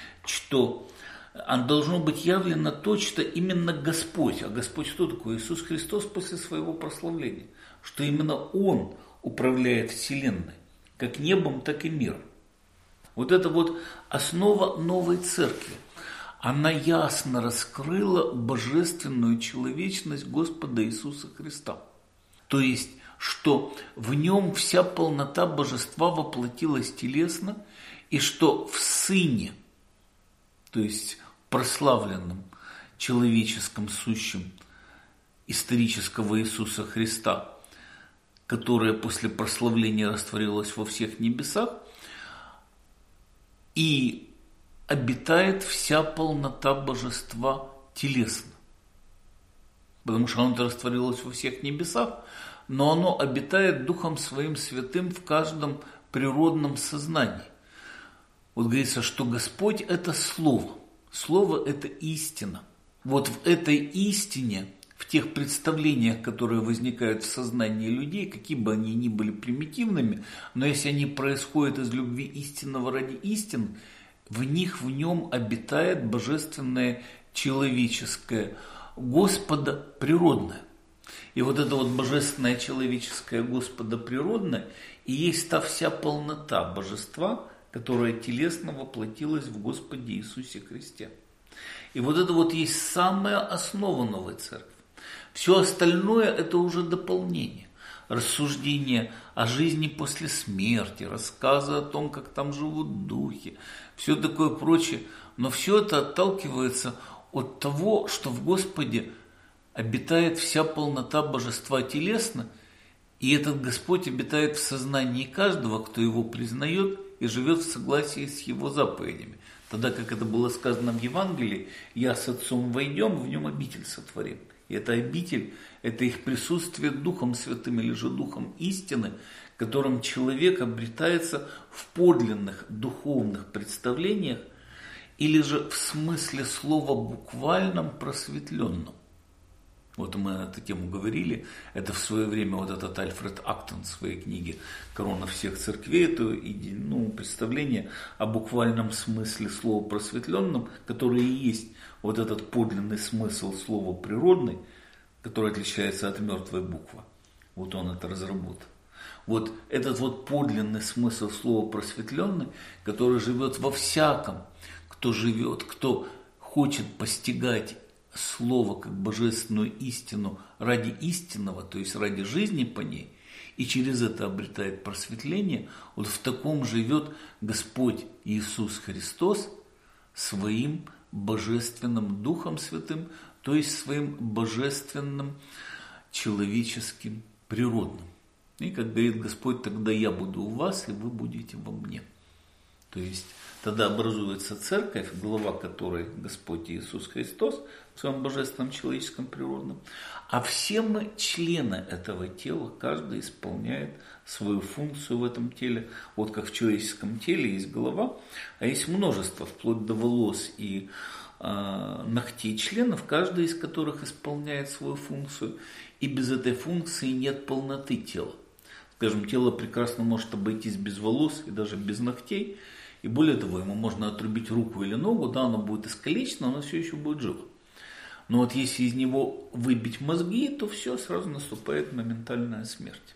что должно быть явлено то, что именно Господь, а Господь кто такой? Иисус Христос после своего прославления, что именно Он управляет вселенной, как небом, так и миром. Вот это вот основа новой церкви. Она ясно раскрыла божественную человечность Господа Иисуса Христа. То есть, что в нем вся полнота божества воплотилась телесно, и что в Сыне, то есть прославленном человеческом сущем исторического Иисуса Христа, которое после прославления растворилось во всех небесах, и обитает вся полнота божества телесно. Потому что оно растворилось во всех небесах, но оно обитает Духом Своим Святым в каждом природном сознании. Вот говорится, что Господь – это Слово. Слово – это истина. Вот в этой истине, в тех представлениях, которые возникают в сознании людей, какие бы они ни были примитивными, но если они происходят из любви истинного ради истин, в них, в нем обитает божественная человеческое Господа природное. И вот это вот божественное человеческое Господа природное и есть та вся полнота божества, которая телесно воплотилась в Господе Иисусе Христе. И вот это вот есть самая основа новой церкви. Все остальное это уже дополнение. Рассуждения о жизни после смерти, рассказы о том, как там живут духи, все такое прочее. Но все это отталкивается от того, что в Господе обитает вся полнота божества телесно, и этот Господь обитает в сознании каждого, кто его признает и живет в согласии с его заповедями. Тогда, как это было сказано в Евангелии, «Я с Отцом войдем, в нем обитель сотворим». И эта обитель – это их присутствие Духом Святым или же Духом истины, которым человек обретается в подлинных духовных представлениях или же в смысле слова буквальном просветленном. Вот мы на эту тему говорили, это в свое время вот этот Альфред Актон в своей книге «Корона всех церквей», это ну, представление о буквальном смысле слова просветленном, которое и есть вот этот подлинный смысл слова природный, который отличается от мертвой буквы. Вот он это разработал. Вот этот вот подлинный смысл слова просветленный, который живет во всяком, кто живет, кто хочет постигать слово как божественную истину ради истинного, то есть ради жизни по ней, и через это обретает просветление, вот в таком живет Господь Иисус Христос своим божественным Духом Святым, то есть своим божественным человеческим природным. И как говорит Господь, тогда я буду у вас, и вы будете во мне. То есть тогда образуется церковь, глава которой Господь Иисус Христос в своем божественном человеческом природном. А все мы члены этого тела, каждый исполняет свою функцию в этом теле. Вот как в человеческом теле есть голова, а есть множество, вплоть до волос и э, ногтей членов, каждый из которых исполняет свою функцию. И без этой функции нет полноты тела. Скажем, тело прекрасно может обойтись без волос и даже без ногтей. И более того, ему можно отрубить руку или ногу, да, оно будет искалечено, оно все еще будет живо. Но вот если из него выбить мозги, то все, сразу наступает моментальная смерть.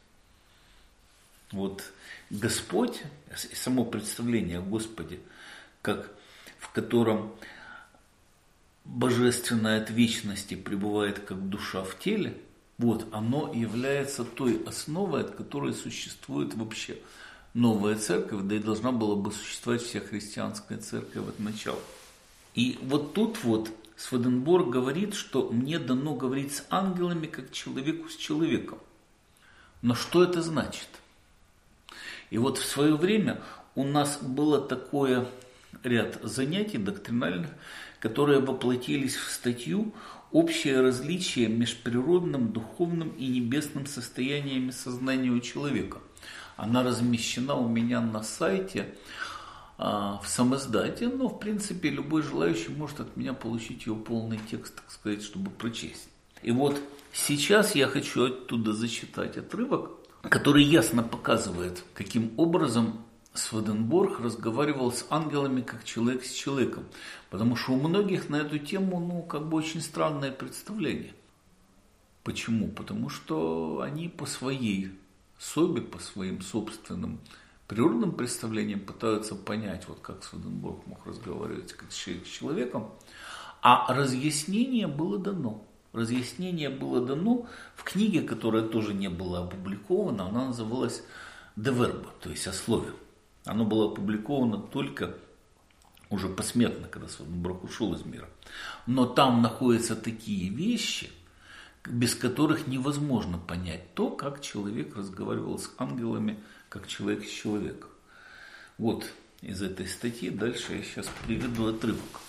Вот Господь, само представление о Господе, как, в котором божественное от вечности пребывает как душа в теле, вот оно является той основой, от которой существует вообще новая церковь, да и должна была бы существовать вся христианская церковь от начала. И вот тут вот Сведенборг говорит, что мне дано говорить с ангелами, как человеку с человеком. Но что это значит? И вот в свое время у нас было такое ряд занятий доктринальных, которые воплотились в статью «Общее различие между природным, духовным и небесным состояниями сознания у человека». Она размещена у меня на сайте в самиздате, но в принципе любой желающий может от меня получить ее полный текст, так сказать, чтобы прочесть. И вот сейчас я хочу оттуда зачитать отрывок, который ясно показывает, каким образом Сведенборг разговаривал с ангелами как человек с человеком. Потому что у многих на эту тему, ну, как бы очень странное представление. Почему? Потому что они по своей особе, по своим собственным природным представлениям пытаются понять, вот как Сведенборг мог разговаривать как человек с человеком. А разъяснение было дано. Разъяснение было дано в книге, которая тоже не была опубликована. Она называлась «De Verbo», то есть «О слове». Оно было опубликовано только уже посмертно, когда Сведенборг ушел из мира. Но там находятся такие вещи, без которых невозможно понять то, как человек разговаривал с ангелами, как человек с человеком. Вот из этой статьи дальше я сейчас приведу отрывок.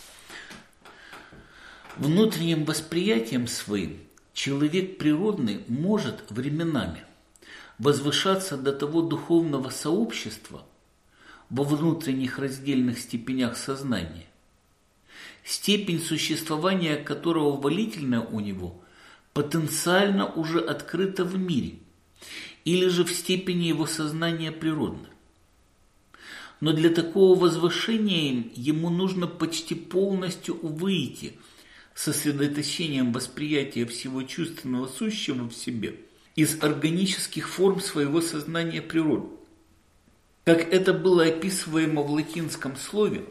Внутренним восприятием своим человек природный может временами возвышаться до того духовного сообщества во внутренних раздельных степенях сознания, степень существования которого волительная у него потенциально уже открыта в мире, или же в степени его сознания природно. Но для такого возвышения ему нужно почти полностью выйти сосредоточением восприятия всего чувственного сущего в себе из органических форм своего сознания природы. Как это было описываемо в латинском слове,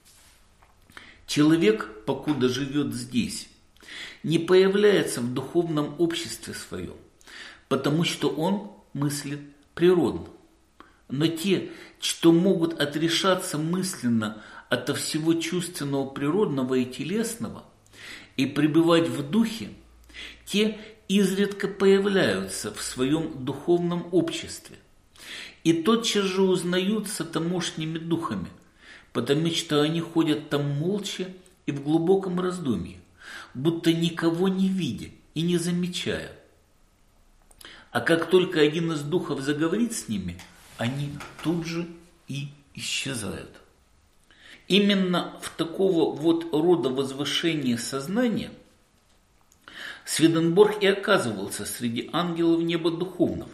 человек, покуда живет здесь, не появляется в духовном обществе своем, потому что он мыслит природно. Но те, что могут отрешаться мысленно ото всего чувственного, природного и телесного и пребывать в духе, те изредка появляются в своем духовном обществе и тотчас же узнаются тамошними духами, потому что они ходят там молча и в глубоком раздумье, будто никого не видя и не замечая. А как только один из духов заговорит с ними, они тут же и исчезают. Именно в такого вот рода возвышении сознания Сведенборг и оказывался среди ангелов неба духовного.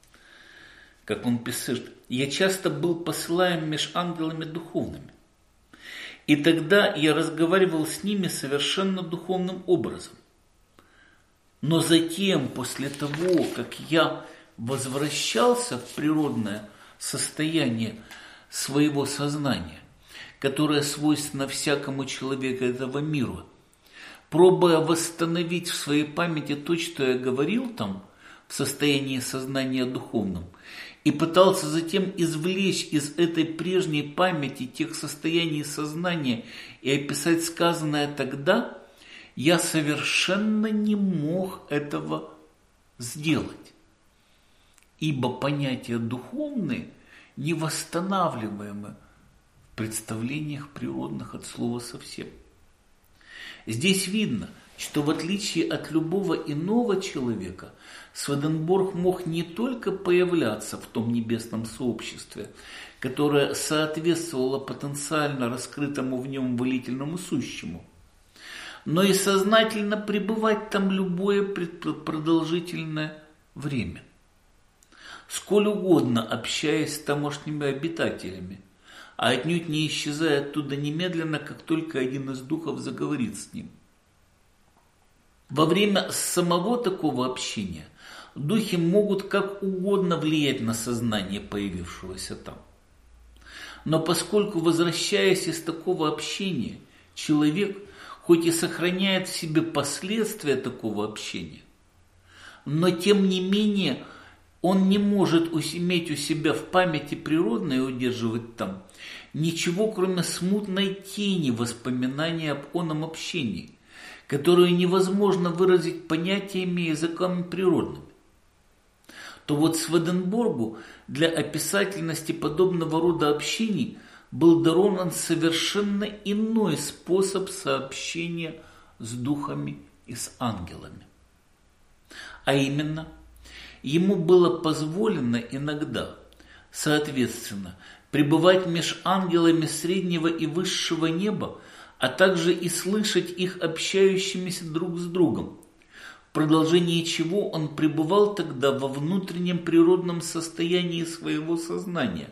Как он пишет: «Я часто был посылаем меж ангелами духовными, и тогда я разговаривал с ними совершенно духовным образом. Но затем, после того, как я возвращался в природное состояние своего сознания, которое свойственно всякому человеку этого мира, пробуя восстановить в своей памяти то, что я говорил там, в состоянии сознания духовном, и пытался затем извлечь из этой прежней памяти тех состояний сознания и описать сказанное тогда, я совершенно не мог этого сделать. Ибо понятия духовные невосстанавливаемы в представлениях природных от слова совсем. Здесь видно, что в отличие от любого иного человека, Сведенборг мог не только появляться в том небесном сообществе, которое соответствовало потенциально раскрытому в нем волительному сущему, но и сознательно пребывать там любое продолжительное время, сколь угодно общаясь с тамошними обитателями, а отнюдь не исчезая оттуда немедленно, как только один из духов заговорит с ним. Во время самого такого общения духи могут как угодно влиять на сознание появившегося там. Но поскольку, возвращаясь из такого общения, человек хоть и сохраняет в себе последствия такого общения, но тем не менее он не может иметь у себя в памяти природное и удерживать там ничего, кроме смутной тени воспоминания об оном общении, которую невозможно выразить понятиями и языками природными, то вот Сведенборгу для описательности подобного рода общений был дарован совершенно иной способ сообщения с духами и с ангелами. А именно, ему было позволено иногда, соответственно, пребывать меж ангелами среднего и высшего неба, а также и слышать их общающимися друг с другом, в продолжении чего он пребывал тогда во внутреннем природном состоянии своего сознания,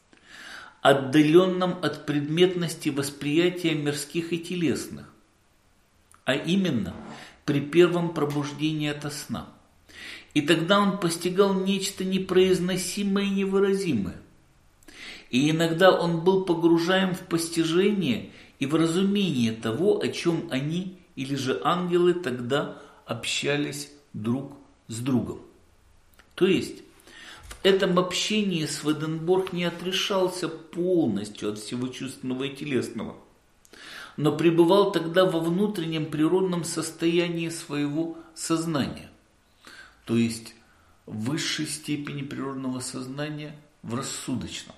отдаленном от предметности восприятия мирских и телесных, а именно при первом пробуждении ото сна. И тогда он постигал нечто непроизносимое и невыразимое. И иногда он был погружаем в постижение и в разумение того, о чем они или же ангелы тогда общались друг с другом. То есть, в этом общении Сведенборг не отрешался полностью от всего чувственного и телесного, но пребывал тогда во внутреннем природном состоянии своего сознания, то есть в высшей степени природного сознания в рассудочном.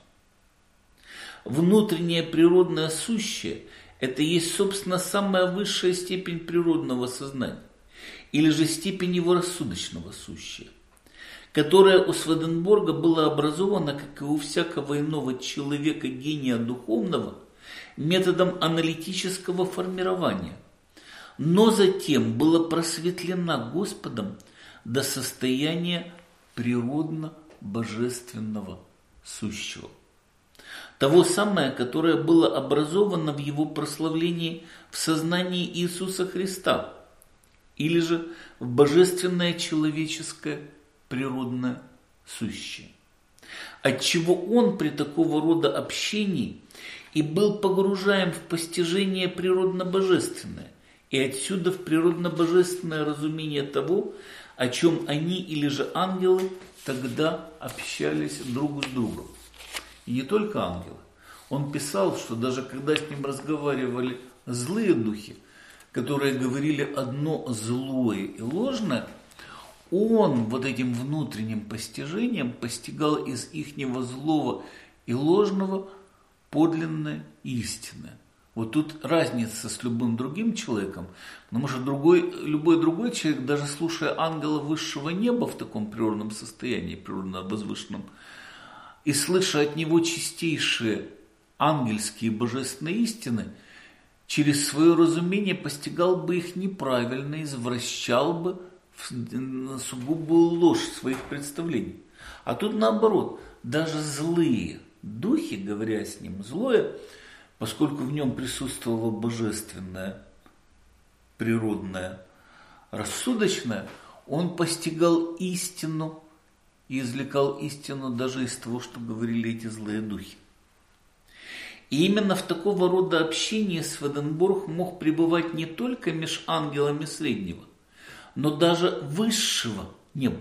Внутреннее природное сущее – это есть, собственно, самая высшая степень природного сознания, или же степень его рассудочного сущего, которое у Сведенборга было образовано, как и у всякого иного человека гения духовного, методом аналитического формирования, но затем было просветлено Господом до состояния природно-божественного сущего. Того самое, которое было образовано в его прославлении в сознании Иисуса Христа, или же в божественное человеческое природное сущее. Отчего он при такого рода общении и был погружаем в постижение природно-божественное, и отсюда в природно-божественное разумение того, о чем они или же ангелы тогда общались друг с другом. И не только ангелы. Он писал, что даже когда с ним разговаривали злые духи, которые говорили одно злое и ложное, он вот этим внутренним постижением постигал из ихнего злого и ложного подлинное истинное. Вот тут разница с любым другим человеком, потому что другой, любой другой человек, даже слушая ангела высшего неба в таком природном состоянии, природно-возвышенном, и слыша от него чистейшие ангельские божественные истины, через свое разумение постигал бы их неправильно, извращал бы в сугубую ложь своих представлений. А тут наоборот, даже злые духи, говоря с ним злое, поскольку в нем присутствовало божественное, природное, рассудочное, он постигал истину и извлекал истину даже из того, что говорили эти злые духи. И именно в такого рода общении Сведенборг мог пребывать не только меж ангелами среднего, но даже высшего неба.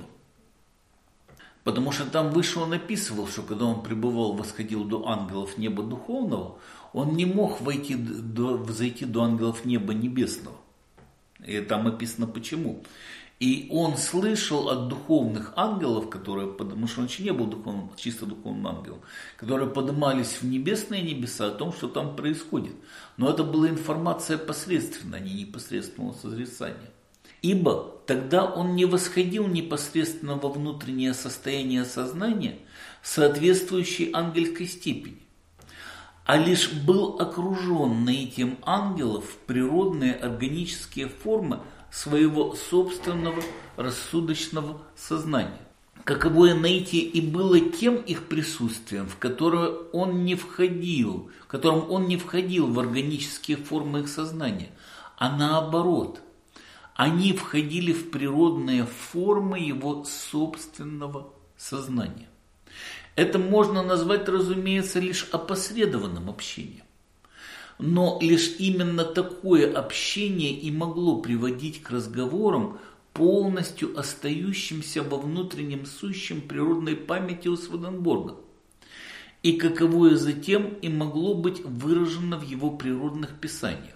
Потому что там выше он описывал, что когда он пребывал, восходил до ангелов неба духовного, он не мог войти до, взойти до ангелов неба небесного. И там описано почему. И он слышал от духовных ангелов, которые, потому что он еще не был духовным, чисто духовным ангелом, которые поднимались в небесные небеса, о том, что там происходит. Но это была информация посредственная, а не непосредственного созерцания. Ибо тогда он не восходил непосредственно во внутреннее состояние сознания, соответствующей ангельской степени, а лишь был окружен наитием ангелов в природные органические формы своего собственного рассудочного сознания. Каковое наитие и было тем их присутствием, в которое он не входил, в котором он не входил в органические формы их сознания, а наоборот, они входили в природные формы его собственного сознания. Это можно назвать, разумеется, лишь опосредованным общением. Но лишь именно такое общение и могло приводить к разговорам, полностью остающимся во внутреннем сущем природной памяти у Сведенборга, и каковое затем и могло быть выражено в его природных писаниях.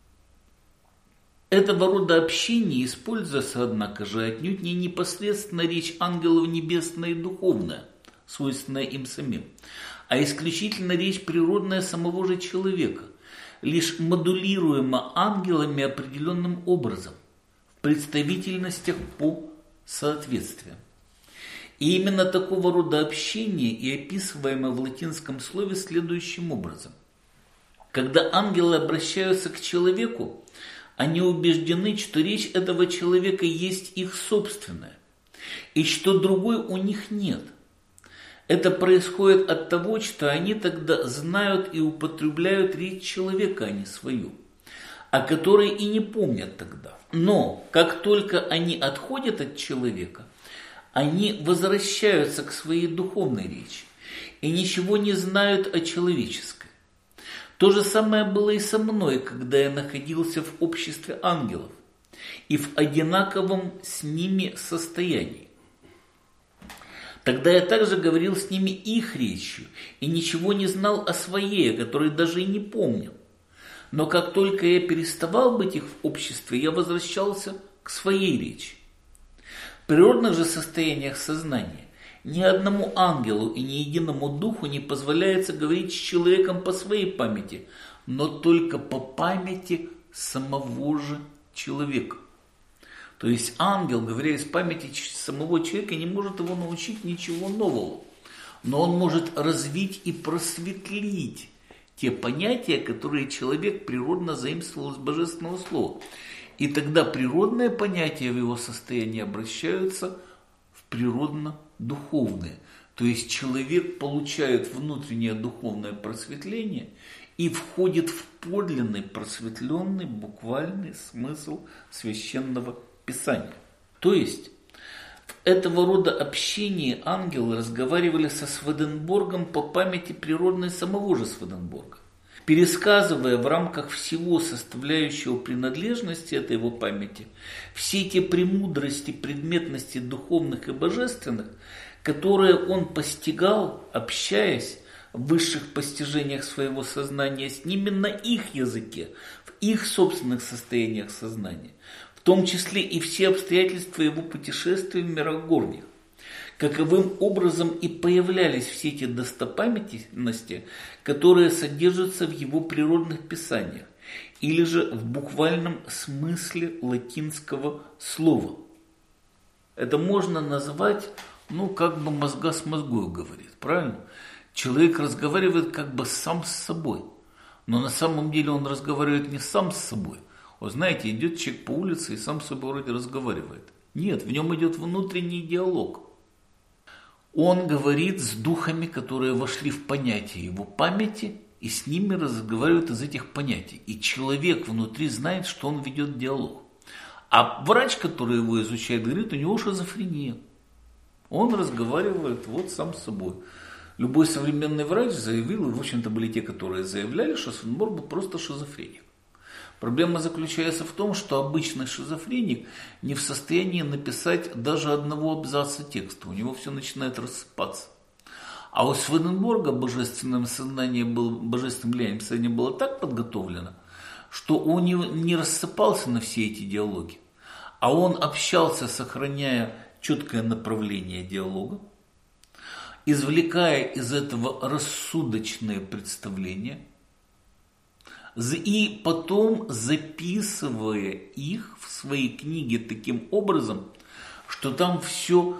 Этого рода общение используется, однако же, отнюдь не непосредственно речь ангелов небесная и духовная, свойственная им самим, а исключительно речь природная самого же человека, лишь модулируема ангелами определенным образом, в представительностях по соответствиям. И именно такого рода общение и описываемо в латинском слове следующим образом. Когда ангелы обращаются к человеку, они убеждены, что речь этого человека есть их собственная, и что другой у них нет. Это происходит от того, что они тогда знают и употребляют речь человека, а не свою, о которой и не помнят тогда. Но как только они отходят от человека, они возвращаются к своей духовной речи и ничего не знают о человеческой. То же самое было и со мной, когда я находился в обществе ангелов и в одинаковом с ними состоянии. Тогда я также говорил с ними их речью и ничего не знал о своей, о которой даже и не помнил. Но как только я переставал быть их в обществе, я возвращался к своей речи. В природных же состояниях сознания ни одному ангелу и ни единому духу не позволяется говорить с человеком по своей памяти, но только по памяти самого же человека. То есть ангел, говоря из памяти самого человека, не может его научить ничего нового, но он может развить и просветлить те понятия, которые человек природно заимствовал из божественного слова. И тогда природные понятия в его состоянии обращаются в природно духовные. То есть человек получает внутреннее духовное просветление и входит в подлинный, просветленный, буквальный смысл священного писания. То есть в этого рода общении ангелы разговаривали со Сведенборгом по памяти природной самого же Сведенборга, пересказывая в рамках всего составляющего принадлежности этой его памяти все те премудрости, предметности духовных и божественных, которые он постигал, общаясь в высших постижениях своего сознания с ними на их языке, в их собственных состояниях сознания, в том числе и все обстоятельства его путешествий в мирах горних. Каковым образом и появлялись все эти достопамятности, которые содержатся в его природных писаниях, или же в буквальном смысле латинского слова. Это можно назвать, ну, как бы мозга с мозгой говорит, правильно? Человек разговаривает как бы сам с собой, но на самом деле он разговаривает не сам с собой. Вот знаете, идет человек по улице и сам с собой вроде разговаривает. Нет, в нем идет внутренний диалог. Он говорит с духами, которые вошли в понятие его памяти, и с ними разговаривает из этих понятий. И человек внутри знает, что он ведет диалог. А врач, который его изучает, говорит, у него шизофрения. Он разговаривает вот сам с собой. Любой современный врач заявил, и в общем-то были те, которые заявляли, что Сведенборг был просто шизофреник. Проблема заключается в том, что обычный шизофреник не в состоянии написать даже одного абзаца текста. У него все начинает рассыпаться. А у Сведенборга божественное сознание было, божественное влияние сознания было так подготовлено, что он не, не рассыпался на все эти диалоги, а он общался, сохраняя четкое направление диалога, извлекая из этого рассудочные представления и потом записывая их в свои книги таким образом, что там все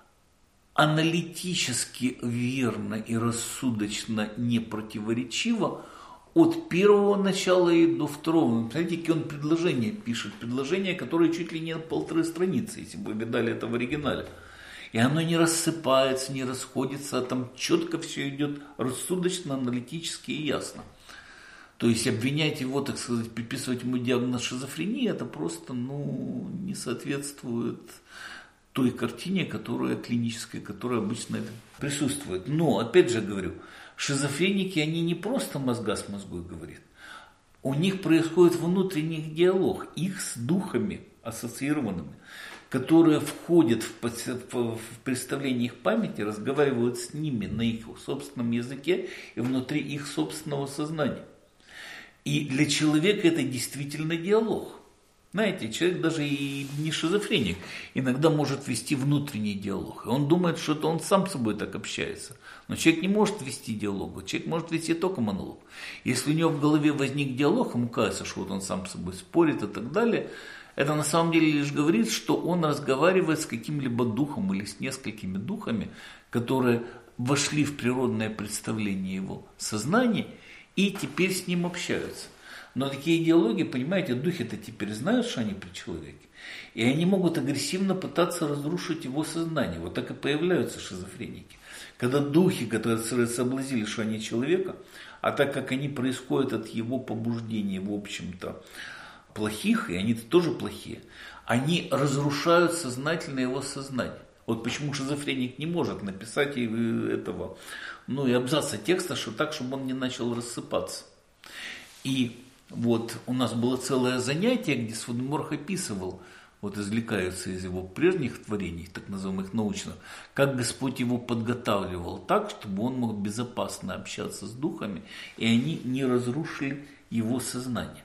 аналитически верно и рассудочно не противоречиво от первого начала и до второго. Смотрите, какие он предложения пишет. Предложения, которые чуть ли не на полторы страницы, если бы вы видали это в оригинале. И оно не рассыпается, не расходится, а там четко все идет рассудочно, аналитически и ясно. То есть обвинять его, так сказать, приписывать ему диагноз шизофрении, это просто, ну, не соответствует той картине, которая клиническая, которая обычно присутствует. Но, опять же говорю, шизофреники, они не просто мозга с мозгой говорят. У них происходит внутренний диалог, их с духами ассоциированными, которые входят в, в, в представление их памяти, разговаривают с ними на их собственном языке и внутри их собственного сознания. И для человека это действительно диалог. Знаете, человек даже и не шизофреник, иногда может вести внутренний диалог. И он думает, что это он сам с собой так общается. Но человек не может вести диалог, человек может вести только монолог. Если у него в голове возник диалог, ему кажется, что вот он сам с собой спорит и так далее, это на самом деле лишь говорит, что он разговаривает с каким-либо духом или с несколькими духами, которые вошли в природное представление его сознания и теперь с ним общаются. Но такие диалоги, понимаете, духи-то теперь знают, что они при человеке. И они могут агрессивно пытаться разрушить его сознание. Вот так и появляются шизофреники. Когда духи, которые соблазнили, что они человека, а так как они происходят от его побуждений, в общем-то, плохих, и они-то тоже плохие, они разрушают сознательно его сознание. Вот почему шизофреник не может написать этого, ну и абзаца текста, что так, чтобы он не начал рассыпаться. И вот у нас было целое занятие, где Сведенборг описывал, вот извлекаются из его прежних творений, так называемых научных, как Господь его подготавливал так, чтобы он мог безопасно общаться с духами, и они не разрушили его сознание.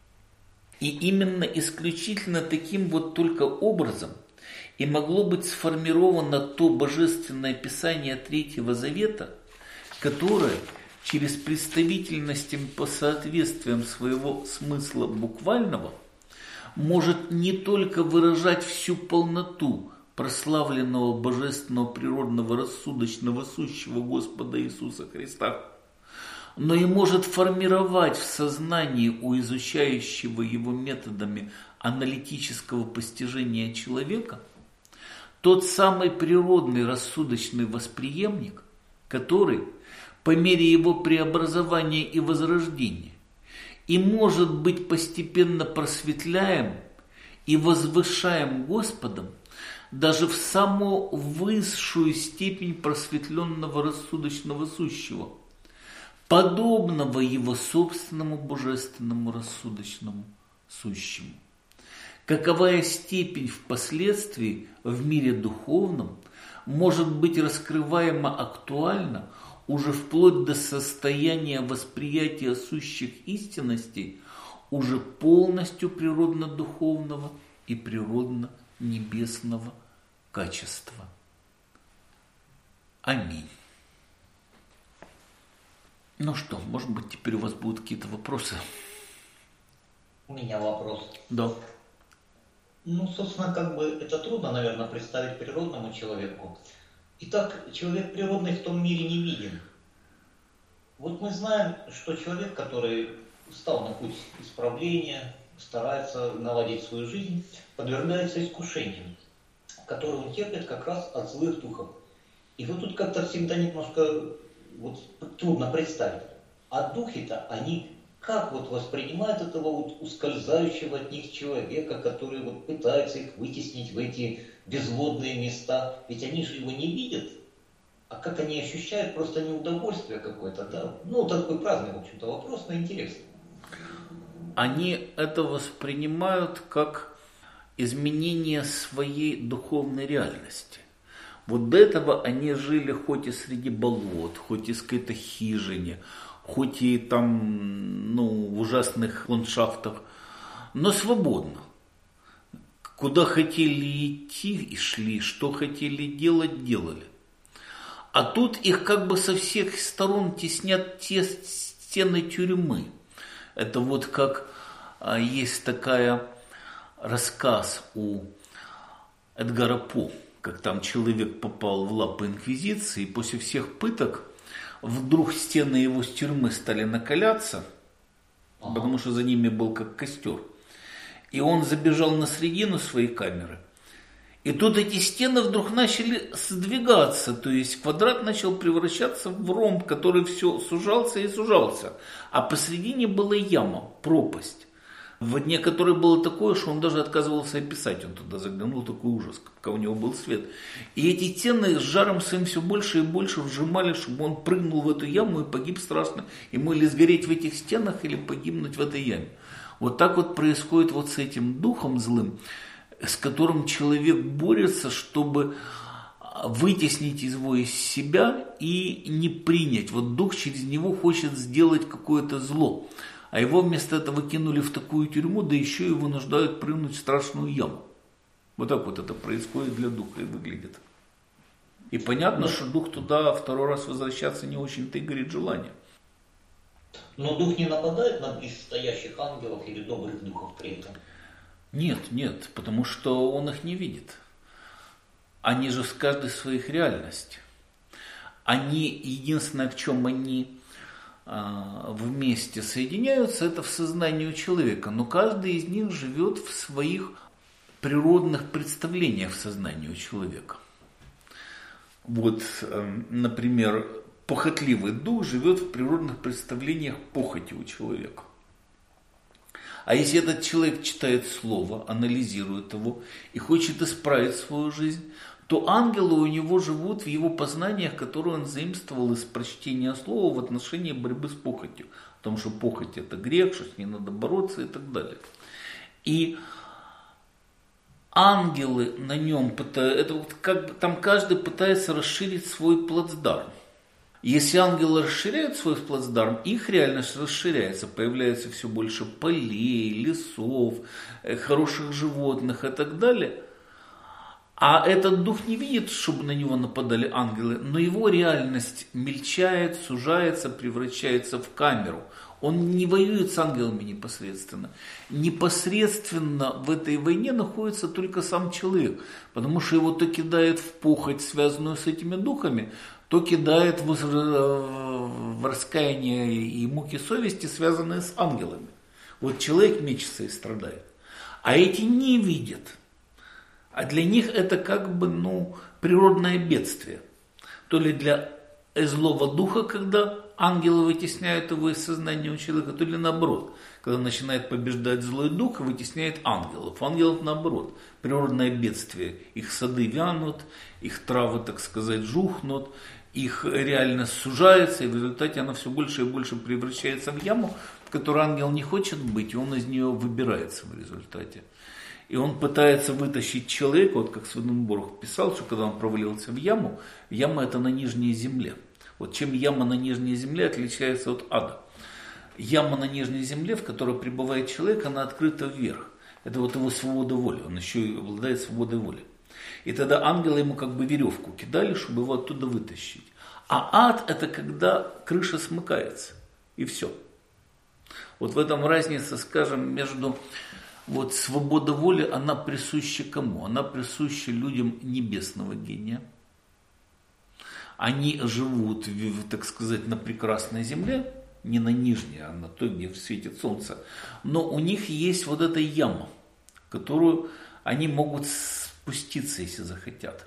И именно исключительно таким вот только образом и могло быть сформировано то божественное писание Третьего Завета, которое через представительность по соответствиям своего смысла буквального может не только выражать всю полноту прославленного божественного природного рассудочного сущего Господа Иисуса Христа, но и может формировать в сознании у изучающего его методами аналитического постижения человека тот самый природный рассудочный восприемник, который по мере его преобразования и возрождения и может быть постепенно просветляем и возвышаем Господом даже в самую высшую степень просветленного рассудочного сущего, подобного его собственному божественному рассудочному сущему. Каковая степень впоследствии в мире духовном может быть раскрываема актуально уже вплоть до состояния восприятия сущих истинностей уже полностью природно-духовного и природно-небесного качества. Аминь. Ну что, может быть, теперь у вас будут какие-то вопросы? У меня вопрос. Да. Ну, собственно, как бы это трудно, наверное, представить природному человеку. Итак, человек природный в том мире не виден. Вот мы знаем, что человек, который встал на путь исправления, старается наладить свою жизнь, подвергается искушениям, которые он терпит как раз от злых духов. И вот тут как-то всегда немножко вот, трудно представить. А духи-то, они как вот воспринимают этого вот ускользающего от них человека, который вот пытается их вытеснить в эти безводные места? Ведь они же его не видят. А как они ощущают просто неудовольствие какое-то, да? Ну, такой праздный, в общем-то, вопрос, но интересный. Они это воспринимают как изменение своей духовной реальности. Вот до этого они жили хоть и среди болот, хоть и в какой-то хижине, хоть и там, ну, в ужасных ландшафтах, но свободно. Куда хотели идти и шли, что хотели делать, делали. А тут их как бы со всех сторон теснят те стены тюрьмы. Это вот как а, есть такая рассказ у Эдгара По, как там человек попал в лапы инквизиции, и после всех пыток вдруг стены его тюрьмы стали накаляться, ага. потому что за ними был как костер. И он забежал на середину своей камеры. И тут эти стены вдруг начали сдвигаться, то есть квадрат начал превращаться в ромб, который все сужался и сужался. А посредине была яма, пропасть. В дне которой было такое, что он даже отказывался описать. Он туда заглянул, такой ужас, как у него был свет. И эти стены с жаром своим все больше и больше вжимали, чтобы он прыгнул в эту яму и погиб страшно. Ему или сгореть в этих стенах, или погибнуть в этой яме. Вот так вот происходит вот с этим духом злым, с которым человек борется, чтобы вытеснить его из себя и не принять. Вот дух через него хочет сделать какое-то зло. А его вместо этого кинули в такую тюрьму, да еще и вынуждают прыгнуть в страшную яму. Вот так вот это происходит для духа и выглядит. И понятно, что дух туда второй раз возвращаться не очень-то и горит желание. Но дух не нападает на близстоящих ангелов или добрых духов при этом? Нет, нет, потому что он их не видит. Они же в каждой своих реальности. Они, единственное, в чем они а, вместе соединяются, это в сознании у человека. Но каждый из них живет в своих природных представлениях в сознании у человека. Вот, например, похотливый дух живет в природных представлениях похоти у человека. А если этот человек читает слово, анализирует его и хочет исправить свою жизнь, то ангелы у него живут в его познаниях, которые он заимствовал из прочтения слова в отношении борьбы с похотью. Потому что похоть это грех, что с ней надо бороться и так далее. И ангелы на нем пытаются, это вот как бы там каждый пытается расширить свой плацдарм. Если ангелы расширяют свой плацдарм, их реальность расширяется, появляется все больше полей, лесов, хороших животных и так далее. А этот дух не видит, чтобы на него нападали ангелы, но его реальность мельчает, сужается, превращается в камеру. Он не воюет с ангелами непосредственно. Непосредственно в этой войне находится только сам человек, потому что его то кидает в похоть, связанную с этими духами, то кидает в, в раскаяние и муки совести, связанные с ангелами. Вот человек мечется и страдает. А эти не видят. А для них это как бы, ну, природное бедствие. То ли для злого духа, когда ангелы вытесняют его из сознания у человека, то ли наоборот, когда начинает побеждать злой дух и вытесняет ангелов. Ангелов наоборот, природное бедствие. Их сады вянут, их травы, так сказать, жухнут, их реальность сужается, и в результате она все больше и больше превращается в яму, в которой ангел не хочет быть, и он из нее выбирается в результате. И он пытается вытащить человека, вот как Святослав писал, что когда он провалился в яму, яма это на нижней земле. Вот чем яма на нижней земле отличается от ада? Яма на нижней земле, в которой пребывает человек, она открыта вверх. Это вот его свобода воли, он еще и обладает свободой воли. И тогда ангелы ему как бы веревку кидали, чтобы его оттуда вытащить. А ад это когда крыша смыкается, и все. Вот в этом разница, скажем, между вот свобода воли, она присуща кому? Она присуща людям небесного гения. Они живут, так сказать, на прекрасной земле, не на нижней, а на той, где светит солнце. Но у них есть вот эта яма, в которую они могут спуститься, если захотят.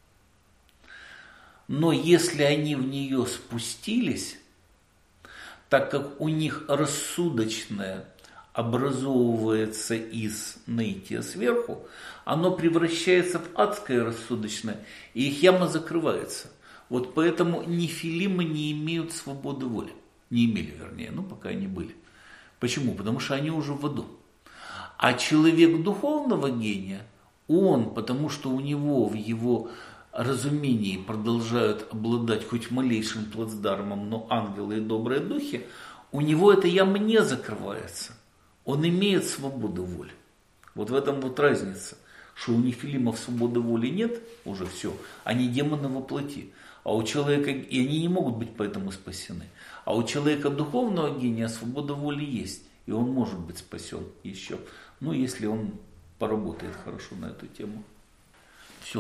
Но если они в нее спустились, так как у них рассудочное образовывается из наития сверху, оно превращается в адское рассудочное, и их яма закрывается. Вот поэтому нефилимы не имеют свободы воли. Не имели, вернее, ну пока они были. Почему? Потому что они уже в аду. А человек духовного гения, он, потому что у него в его разумении продолжают обладать хоть малейшим плацдармом, но ангелы и добрые духи, у него эта яма не закрывается. Он имеет свободу воли. Вот в этом вот разница, что у нефилимов свободы воли нет, уже все, они демоны во плоти. А у человека, и они не могут быть поэтому спасены. А у человека духовного гения свобода воли есть, и он может быть спасен еще. Ну, если он поработает хорошо на эту тему. Все.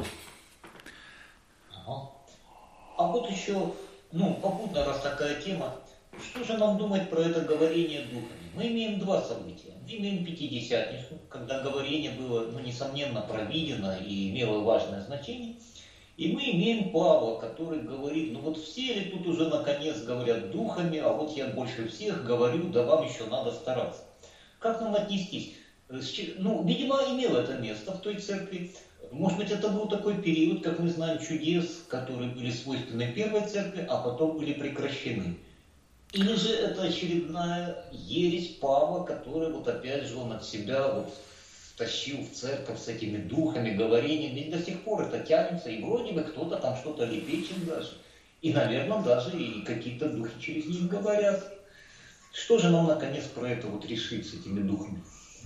Ага. А вот еще, ну, попутно, раз такая тема, что же нам думать про это говорение духами? Мы имеем два события. Мы имеем Пятидесятницу, когда говорение было, ну, несомненно, провидено и имело важное значение. И мы имеем Павла, который говорит, ну вот все ли тут уже наконец говорят духами, а вот я больше всех говорю, да вам еще надо стараться. Как нам отнестись? Ну, видимо, имело это место в той церкви. Может быть, это был такой период, как мы знаем, чудес, которые были свойственны первой церкви, а потом были прекращены. Или же это очередная ересь Павла, который вот опять же он от себя вот тащил в церковь с этими духами, говорениями, и до сих пор это тянется, и вроде бы кто-то там что-то лепечет даже. И, наверное, даже и какие-то духи через них говорят. Что же нам, наконец, про это вот решить с этими духами?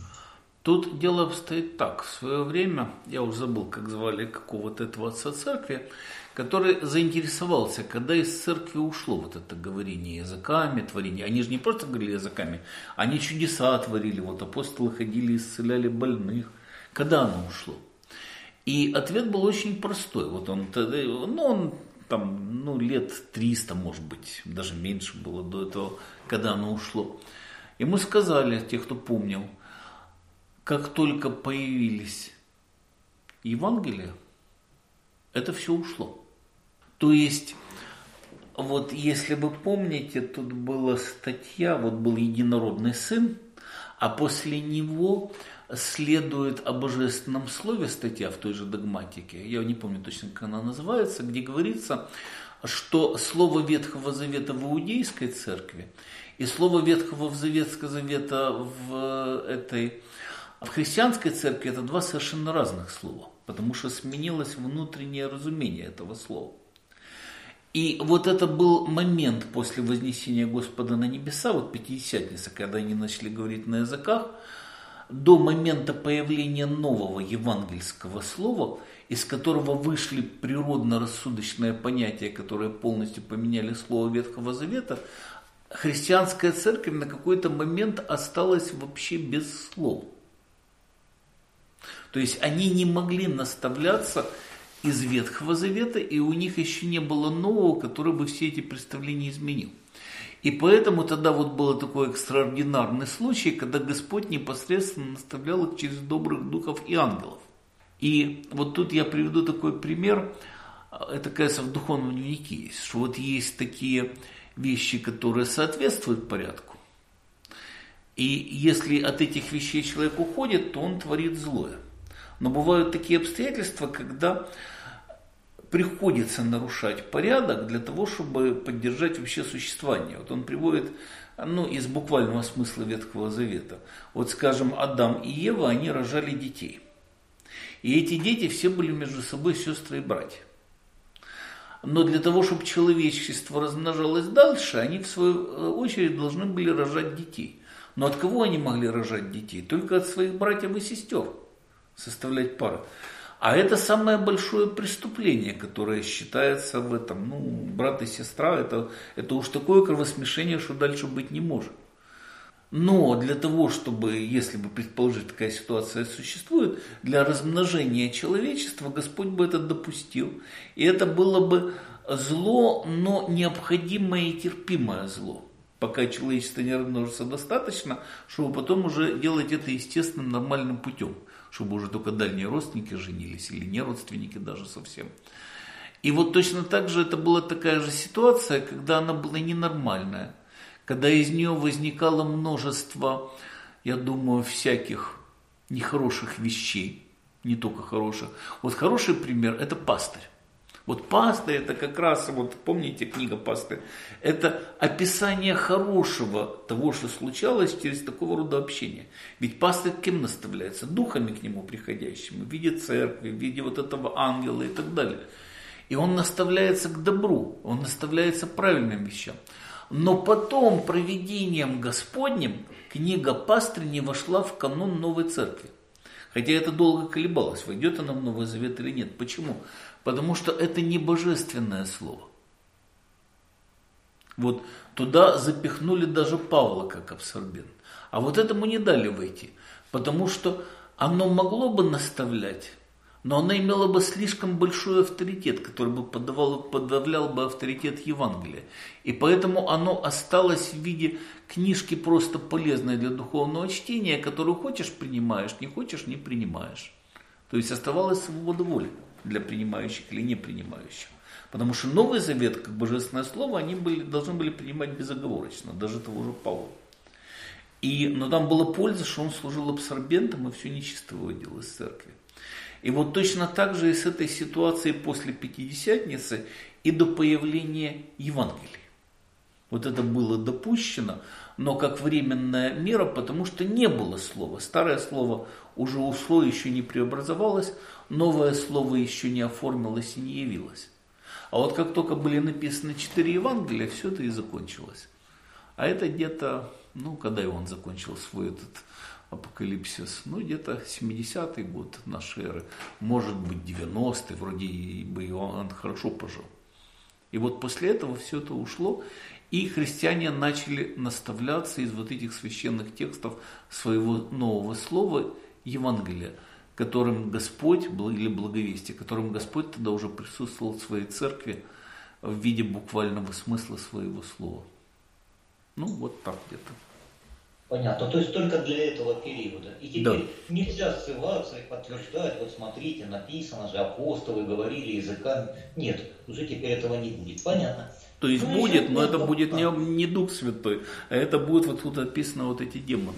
Тут дело обстоит так. В свое время, я уже забыл, как звали какого-то этого отца церкви, который заинтересовался, когда из церкви ушло вот это говорение языками, творение. Они же не просто говорили языками, они чудеса творили. Вот апостолы ходили, исцеляли больных. Когда оно ушло? И ответ был очень простой. Вот он, ну, он там, ну, лет триста, может быть, даже меньше было до этого, когда оно ушло. Ему сказали, те, кто помнил, как только появились Евангелия, это все ушло. То есть, вот если вы помните, тут была статья, вот был единородный сын, а после него следует о божественном слове статья в той же догматике, я не помню точно, как она называется, где говорится, что слово Ветхого Завета в Иудейской церкви и слово Ветхого Завета в этой... В христианской церкви это два совершенно разных слова, потому что сменилось внутреннее разумение этого слова. И вот это был момент после вознесения Господа на небеса, вот Пятидесятница, когда они начали говорить на языках, до момента появления нового евангельского слова, из которого вышли природно-рассудочные понятия, которые полностью поменяли слово Ветхого Завета, христианская церковь на какой-то момент осталась вообще без слов. То есть они не могли наставляться из Ветхого Завета, и у них еще не было нового, который бы все эти представления изменил. И поэтому тогда вот был такой экстраординарный случай, когда Господь непосредственно наставлял их через добрых духов и ангелов. И вот тут я приведу такой пример. Это, кажется, в духовном дневнике есть, что вот есть такие вещи, которые соответствуют порядку. И если от этих вещей человек уходит, то он творит злое. Но бывают такие обстоятельства, когда приходится нарушать порядок для того, чтобы поддержать вообще существование. Вот он приводит, ну, из буквального смысла Ветхого Завета. Вот, скажем, Адам и Ева, они рожали детей. И эти дети все были между собой сестры и братья. Но для того, чтобы человечество размножалось дальше, они в свою очередь должны были рожать детей. Но от кого они могли рожать детей? Только от своих братьев и сестер, составлять пары. А это самое большое преступление, которое считается в этом. Ну, брат и сестра, это, это уж такое кровосмешение, что дальше быть не может. Но для того, чтобы, если бы предположить, такая ситуация существует, для размножения человечества Господь бы это допустил. И это было бы зло, но необходимое и терпимое зло. Пока человечество не размножится достаточно, чтобы потом уже делать это естественным, нормальным путем. Чтобы уже только дальние родственники женились, или не родственники даже совсем. И вот точно так же это была такая же ситуация, когда она была ненормальная. Когда из нее возникало множество, я думаю, всяких нехороших вещей, не только хороших. Вот хороший пример – это пастырь. Вот пастырь – это как раз, вот помните, книга «Пастырь», это описание хорошего того, что случалось через такого рода общение. Ведь пастырь кем наставляется? Духами к нему приходящими, в виде церкви, в виде вот этого ангела и так далее. И он наставляется к добру, он наставляется правильным вещам. Но потом провидением Господним книга «Пастырь» не вошла в канон новой церкви. Хотя это долго колебалось, войдет она в Новый Завет или нет. Почему? Потому что это не божественное слово. Вот туда запихнули даже Павла как абсорбент. А вот этому не дали войти. Потому что оно могло бы наставлять, но оно имело бы слишком большой авторитет, который бы подавал, подавлял бы авторитет Евангелия. И поэтому оно осталось в виде книжки просто полезной для духовного чтения, которую хочешь принимаешь, не хочешь не принимаешь. То есть оставалась свобода воли для принимающих или не принимающих. Потому что Новый Завет, как божественное слово, они были, должны были принимать безоговорочно, даже того же Павла. И, но там была польза, что он служил абсорбентом и все нечисто выводил из церкви. И вот точно так же и с этой ситуацией после Пятидесятницы и до появления Евангелия. Вот это было допущено, но как временная мера, потому что не было слова. Старое слово уже ушло, еще не преобразовалось, новое слово еще не оформилось и не явилось. А вот как только были написаны четыре Евангелия, все это и закончилось. А это где-то, ну, когда он закончил свой этот апокалипсис, ну, где-то семидесятый год нашей эры, может быть, девяностый, вроде бы Иоанн хорошо пожил. И вот после этого все это ушло, и христиане начали наставляться из вот этих священных текстов своего нового слова Евангелия, которым Господь, или благовестие, которым Господь тогда уже присутствовал в своей церкви в виде буквального смысла своего слова. Ну, вот так где-то. Понятно, то есть только для этого периода. И теперь да. Нельзя ссылаться и подтверждать, вот смотрите, написано же, апостолы говорили языками. Нет, уже теперь этого не будет. Понятно. То есть ну, будет, но это было, будет да. не, не Дух Святой, а это будет вот тут описано вот эти демоны.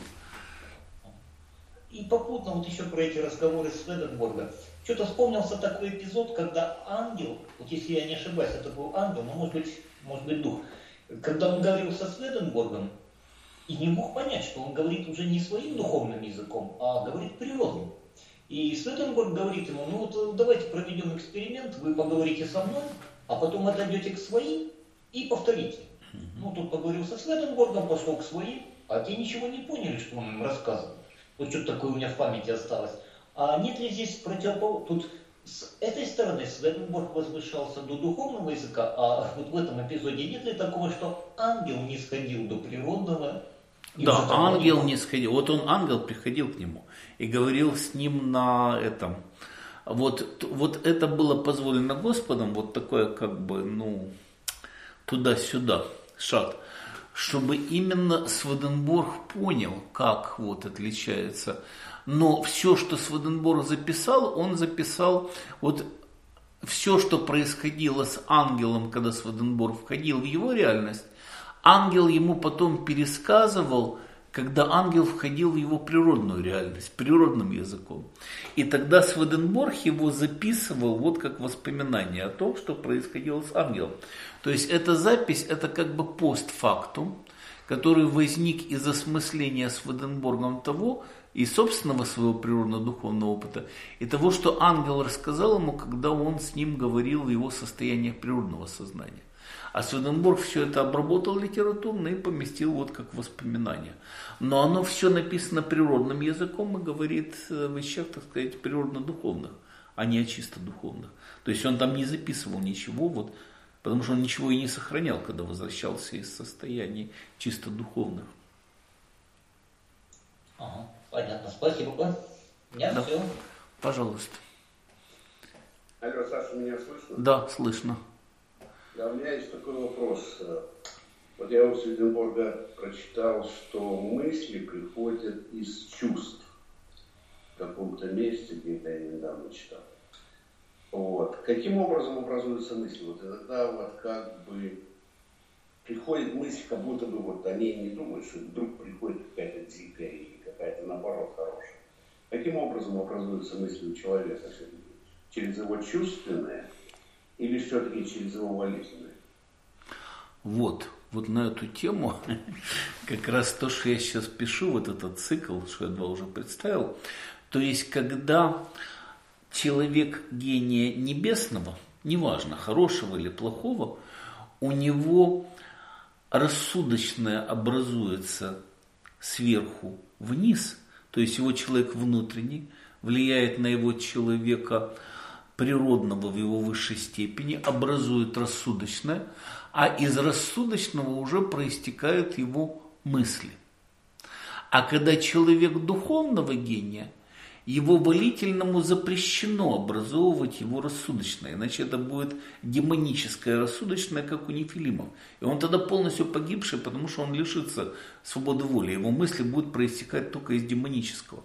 И попутно вот еще про эти разговоры с Сведенборгом. Что-то вспомнился такой эпизод, когда ангел, вот если я не ошибаюсь, это был ангел, но может быть, может быть дух, когда он говорил со Сведенборгом, и не мог понять, что он говорит уже не своим духовным языком, а говорит природным. И Сведенборг говорит ему, ну вот давайте проведем эксперимент, вы поговорите со мной, а потом отойдете к своим и повторите. Ну тут поговорил со Сведенборгом, пошел к своим, а те ничего не поняли, что он им рассказывал. Вот что-то такое у меня в памяти осталось. А нет ли здесь противоположного? Тут с этой стороны Сведенборг возвышался до духовного языка, а вот в этом эпизоде нет ли такого, что ангел не сходил до природного? Да, ангел не сходил. Вот он, ангел, приходил к нему и говорил с ним на этом. Вот, вот это было позволено Господом, вот такое как бы, ну, туда-сюда, шаг, чтобы именно Сведенборг понял, как вот отличается Но все, что Сведенборг записал, он записал вот все, что происходило с ангелом, когда Сведенборг входил в его реальность, ангел ему потом пересказывал, когда ангел входил в его природную реальность, природным языком. И тогда Сведенборг его записывал вот как воспоминание о том, что происходило с ангелом. То есть эта запись, это как бы постфактум, который возник из осмысления Сведенборгом того, и собственного своего природно-духовного опыта, и того, что ангел рассказал ему, когда он с ним говорил в его состояниях природного сознания. А Сведенборг все это обработал литературно и поместил вот как воспоминания. Но оно все написано природным языком и говорит о вещах, так сказать, природно-духовных, а не о чисто духовных. То есть он там не записывал ничего, вот, потому что он ничего и не сохранял, когда возвращался из состояний чисто духовных. Ага, понятно, спасибо. Я да. все. Пожалуйста. Алло, Саша, меня слышно? Да, слышно. Да, у меня есть такой вопрос. Вот я у Сведенборга прочитал, что мысли приходят из чувств. В каком-то месте, где-то я недавно читал. Вот. Каким образом образуются мысли? Вот иногда вот как бы приходит мысль, как будто бы вот о ней не думаешь, и вдруг приходит какая-то дикая или какая-то наоборот хорошая. Каким образом образуются мысли у человека? Через его чувственное или все-таки через его болезненное? Вот, вот на эту тему как раз то, что я сейчас пишу, вот этот цикл, что я два уже представил. То есть, когда человек гения небесного, неважно, хорошего или плохого, у него рассудочное образуется сверху вниз, то есть его человек внутренний, влияет на его человека природного в его высшей степени, образует рассудочное, а из рассудочного уже проистекают его мысли. А когда человек духовного гения, его волительному запрещено образовывать его рассудочное, иначе это будет демоническое рассудочное, как у нефилимов. И он тогда полностью погибший, потому что он лишится свободы воли, его мысли будут проистекать только из демонического.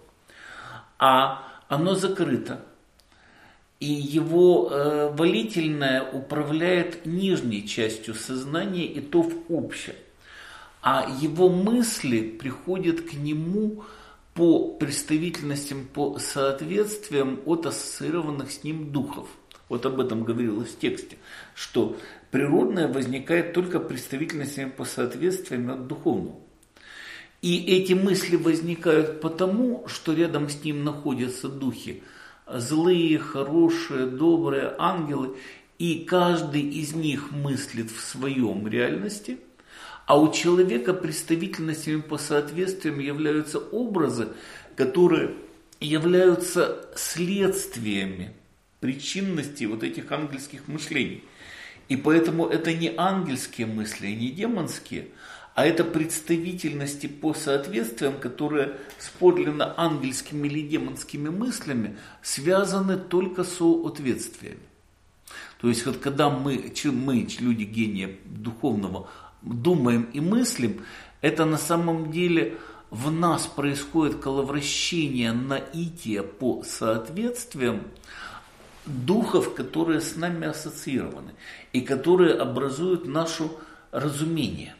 А оно закрыто. И его э, волительное управляет нижней частью сознания, и то в общем. А его мысли приходят к нему по представительностям, по соответствиям от ассоциированных с ним духов. Вот об этом говорилось в тексте, что природное возникает только представительностями по соответствиям от духовного. И эти мысли возникают потому, что рядом с ним находятся духи, злые, хорошие, добрые, ангелы, и каждый из них мыслит в своем реальности, а у человека представительностями по соответствиям являются образы, которые являются следствиями причинности вот этих ангельских мышлений. И поэтому это не ангельские мысли, не демонские, а это представительности по соответствиям, которые с подлинно ангельскими или демонскими мыслями связаны только с соответствиями. То есть, вот когда мы, мы, люди гения духовного, думаем и мыслим, это на самом деле в нас происходит коловращение наития по соответствиям духов, которые с нами ассоциированы и которые образуют наше разумение.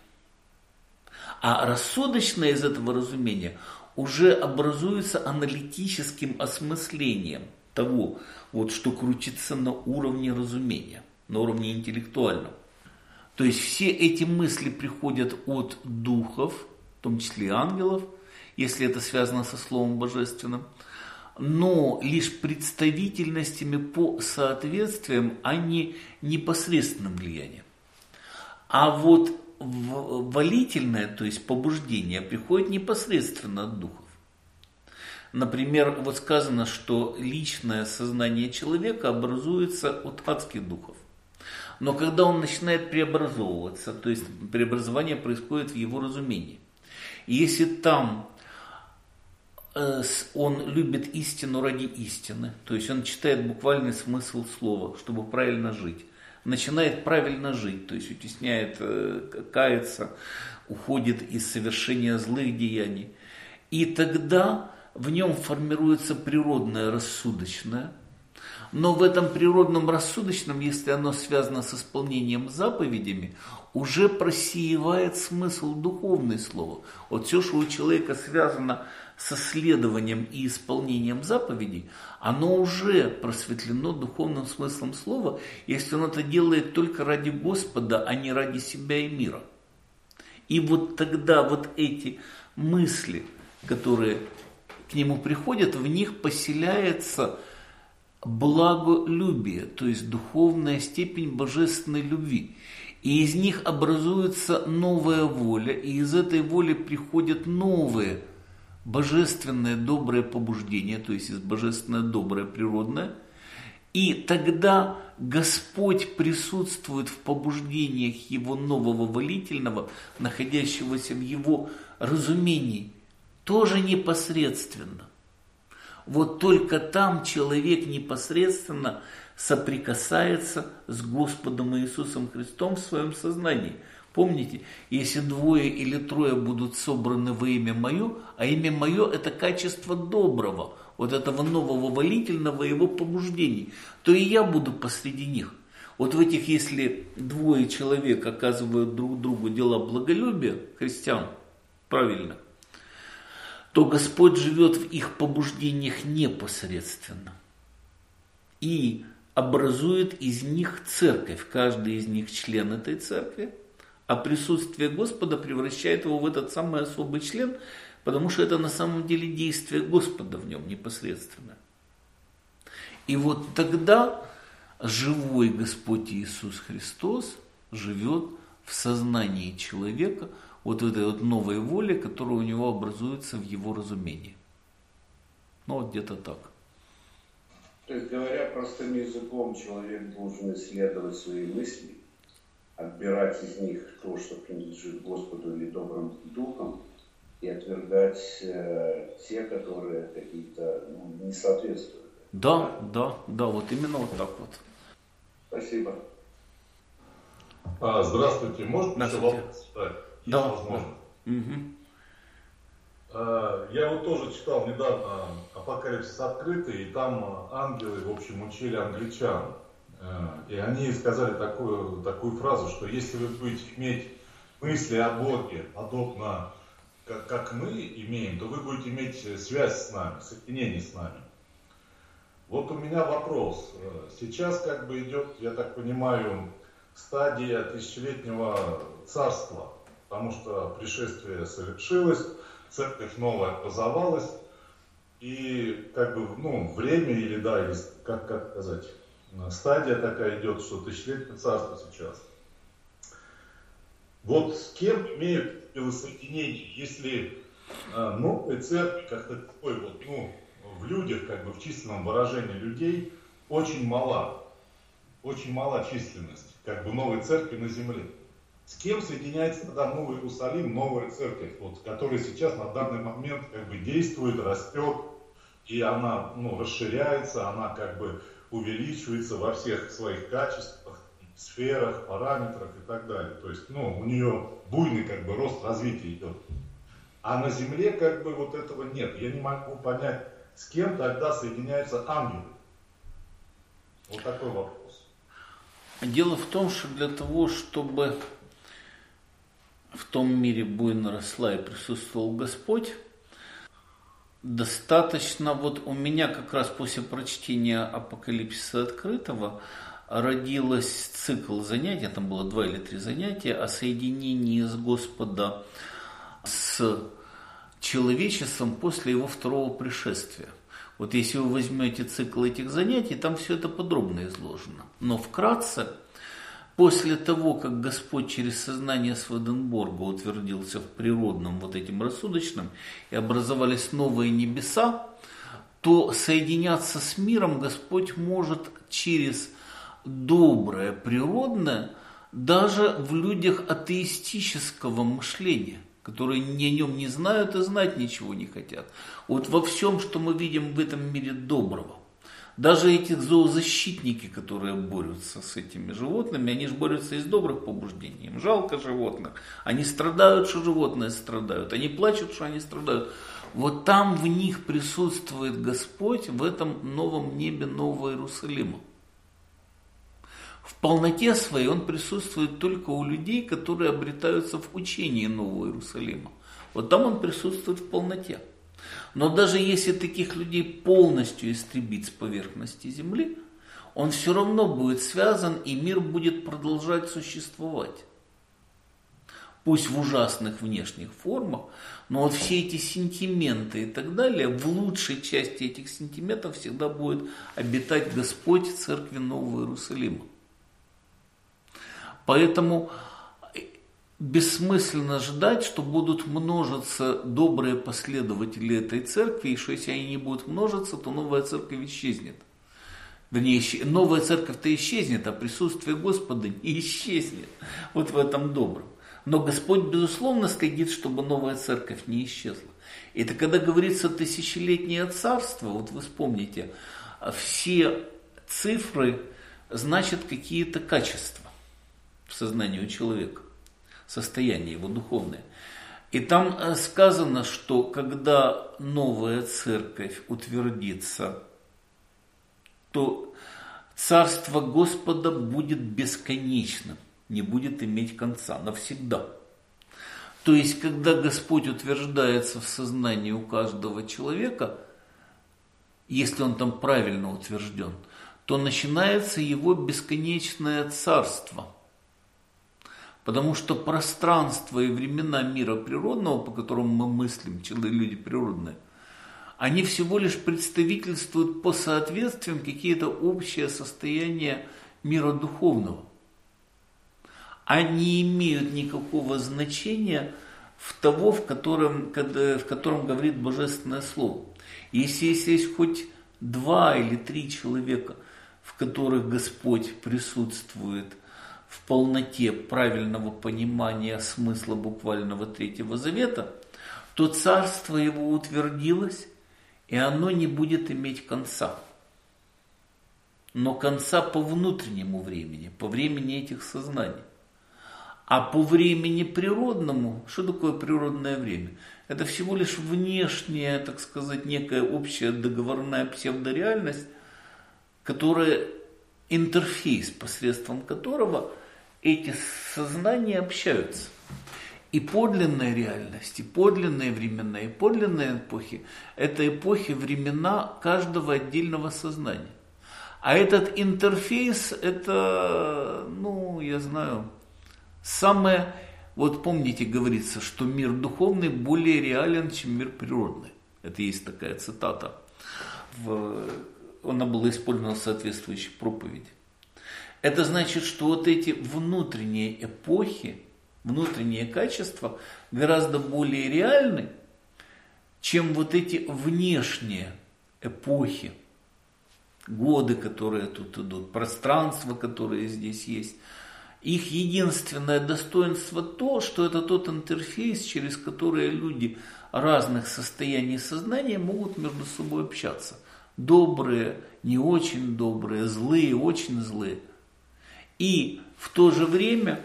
А рассудочное из этого разумения уже образуется аналитическим осмыслением того, вот, что крутится на уровне разумения, на уровне интеллектуальном. То есть все эти мысли приходят от духов, в том числе и ангелов, если это связано со Словом Божественным, но лишь представительностями по соответствиям, а не непосредственным влиянием. А вот волительное, то есть побуждение, приходит непосредственно от духов. Например, вот сказано, что личное сознание человека образуется от адских духов. Но когда он начинает преобразовываться, то есть преобразование происходит в его разумении. И если там э, он любит истину ради истины, то есть он читает буквальный смысл слова, чтобы правильно жить, начинает правильно жить, то есть утесняет, э, кается, уходит из совершения злых деяний. И тогда в нем формируется природное рассудочное, но в этом природном рассудочном, если оно связано с исполнением заповедями, уже просеивает смысл духовное слово. Вот все, что у человека связано со следованием и исполнением заповедей, оно уже просветлено духовным смыслом слова, если он это делает только ради Господа, а не ради себя и мира. И вот тогда вот эти мысли, которые к нему приходят, в них поселяется благолюбие, то есть духовная степень божественной любви. И из них образуется новая воля, и из этой воли приходят новые божественное доброе побуждение, то есть из божественное доброе природное. И тогда Господь присутствует в побуждениях его нового волительного, находящегося в его разумении, тоже непосредственно. Вот только там человек непосредственно соприкасается с Господом Иисусом Христом в своем сознании. Помните, если двое или трое будут собраны во имя Мое, а имя Мое – это качество доброго, вот этого нового волительного его побуждений, то и я буду посреди них. Вот в этих, если двое человек оказывают друг другу дела благолюбия, христиан, правильно, то Господь живет в их побуждениях непосредственно и образует из них церковь. Каждый из них член этой церкви, а присутствие Господа превращает его в этот самый особый член, потому что это на самом деле действие Господа в нем непосредственно. И вот тогда живой Господь Иисус Христос живет в сознании человека, вот в этой вот новой воле, которая у него образуется в его разумении. Ну вот где-то так. То есть, говоря простым языком, человек должен исследовать свои мысли, отбирать из них то, что принадлежит Господу или добрым духом, и отвергать э, те, которые какие-то ну, не соответствуют. Да, да, да, вот именно вот так вот. Спасибо. А, здравствуйте, можно Здравствуйте. еще вопрос задать? Да. Возможно. Угу. А, я вот тоже читал недавно «Апокалипсис открытый», и там ангелы, в общем, учили англичан. И они сказали такую, такую фразу, что если вы будете иметь мысли о Боге, подобно как, как мы имеем, то вы будете иметь связь с нами, соединение с нами. Вот у меня вопрос. Сейчас как бы идет, я так понимаю, стадия тысячелетнего царства, потому что пришествие совершилось, церковь новая образовалась, и как бы, ну, время или, да, или, как, как сказать, стадия такая идет, что тысячелетнее царство сейчас. Вот с кем имеют соединение, если э, новой церкви, как такой вот, ну, в людях, как бы в численном выражении людей, очень мала, очень мала численность, как бы новой церкви на земле. С кем соединяется тогда Новый Иерусалим, новая церковь, вот, которая сейчас на данный момент как бы действует, растет, и она, ну, расширяется, она как бы увеличивается во всех своих качествах, сферах, параметрах и так далее. То есть, ну, у нее буйный как бы рост развития идет. А на земле как бы вот этого нет. Я не могу понять, с кем тогда соединяются ангелы. Вот такой вопрос. Дело в том, что для того, чтобы в том мире буйно росла и присутствовал Господь, достаточно, вот у меня как раз после прочтения Апокалипсиса открытого родилась цикл занятий, там было два или три занятия, о соединении с Господа с человечеством после его второго пришествия. Вот если вы возьмете цикл этих занятий, там все это подробно изложено. Но вкратце, после того, как Господь через сознание Сведенборга утвердился в природном вот этим рассудочном и образовались новые небеса, то соединяться с миром Господь может через доброе, природное, даже в людях атеистического мышления, которые ни о нем не знают и знать ничего не хотят. Вот во всем, что мы видим в этом мире доброго. Даже эти зоозащитники, которые борются с этими животными, они же борются из добрых побуждений. Им жалко животных. Они страдают, что животные страдают. Они плачут, что они страдают. вот там в них присутствует Господь в этом новом небе Нового Иерусалима. В полноте своей он присутствует только у людей, которые обретаются в учении Нового Иерусалима. Вот там он присутствует в полноте. Но даже если таких людей полностью истребить с поверхности земли, он все равно будет связан, и мир будет продолжать существовать. Пусть в ужасных внешних формах, но вот все эти сентименты и так далее, в лучшей части этих сентиментов всегда будет обитать Господь в церкви Нового Иерусалима. Поэтому бессмысленно ждать, что будут множиться добрые последователи этой церкви, и что если они не будут множиться, то новая церковь исчезнет. Вернее, новая церковь-то исчезнет, а присутствие Господа не исчезнет. Вот в этом добром. Но Господь, безусловно, следит, чтобы новая церковь не исчезла. И это когда говорится тысячелетнее царство, вот вы вспомните, все цифры значат какие-то качества в сознании у человека, состояние его духовное. И там сказано, что когда новая церковь утвердится, то царство Господа будет бесконечным, не будет иметь конца навсегда. То есть, когда Господь утверждается в сознании у каждого человека, если он там правильно утвержден, то начинается его бесконечное царство. Потому что пространство и времена мира природного, по которому мы мыслим, люди природные, они всего лишь представительствуют по соответствиям какие-то общие состояния мира духовного. Они имеют никакого значения в того, в котором, в котором говорит Божественное Слово. Если, если есть хоть два или три человека, в которых Господь присутствует в полноте правильного понимания смысла буквального Третьего Завета, то царство его утвердилось, и оно не будет иметь конца. Но конца по внутреннему времени, по времени этих сознаний. А по времени природному, что такое природное время? Это всего лишь внешняя, так сказать, некая общая договорная псевдореальность, которая интерфейс, посредством которого эти сознания общаются. И подлинная реальность, и подлинные времена, и подлинные эпохи – это эпохи, времена каждого отдельного сознания. А этот интерфейс – это, ну, я знаю, самое, вот помните, говорится, что мир духовный более реален, чем мир природный. Это есть такая цитата. В, она была использована в соответствующей проповеди. Это значит, что вот эти внутренние эпохи, внутренние качества гораздо более реальны, чем вот эти внешние эпохи, годы, которые тут идут, пространства, которые здесь есть. Их единственное достоинство то, что это тот интерфейс, через который люди разных состояний сознания могут между собой общаться. Добрые, не очень добрые, злые, очень злые. И в то же время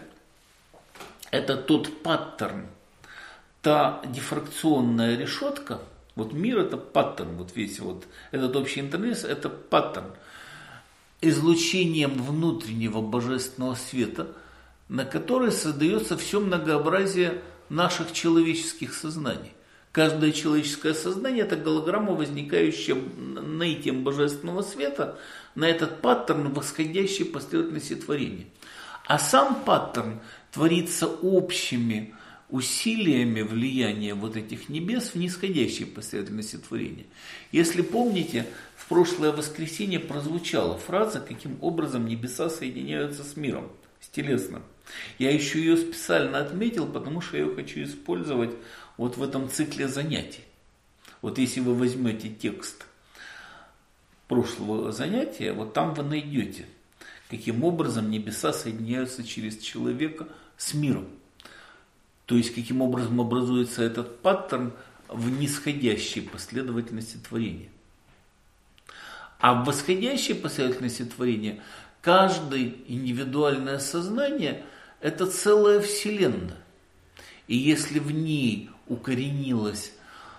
это тот паттерн, та дифракционная решетка, вот мир это паттерн, вот весь вот этот общий интерфейс это паттерн, излучением внутреннего божественного света, на который создается все многообразие наших человеческих сознаний. Каждое человеческое сознание – это голограмма, возникающая наитием божественного света на этот паттерн восходящей последовательности творения. А сам паттерн творится общими усилиями влияния вот этих небес в нисходящей последовательности творения. Если помните, в прошлое воскресенье прозвучала фраза, каким образом небеса соединяются с миром, с телесным. Я еще ее специально отметил, потому что я ее хочу использовать вот в этом цикле занятий. Вот если вы возьмете текст прошлого занятия, вот там вы найдете, каким образом небеса соединяются через человека с миром. То есть, каким образом образуется этот паттерн в нисходящей последовательности творения. А в восходящей последовательности творения каждое индивидуальное сознание – это целая вселенная. И если в ней укоренилось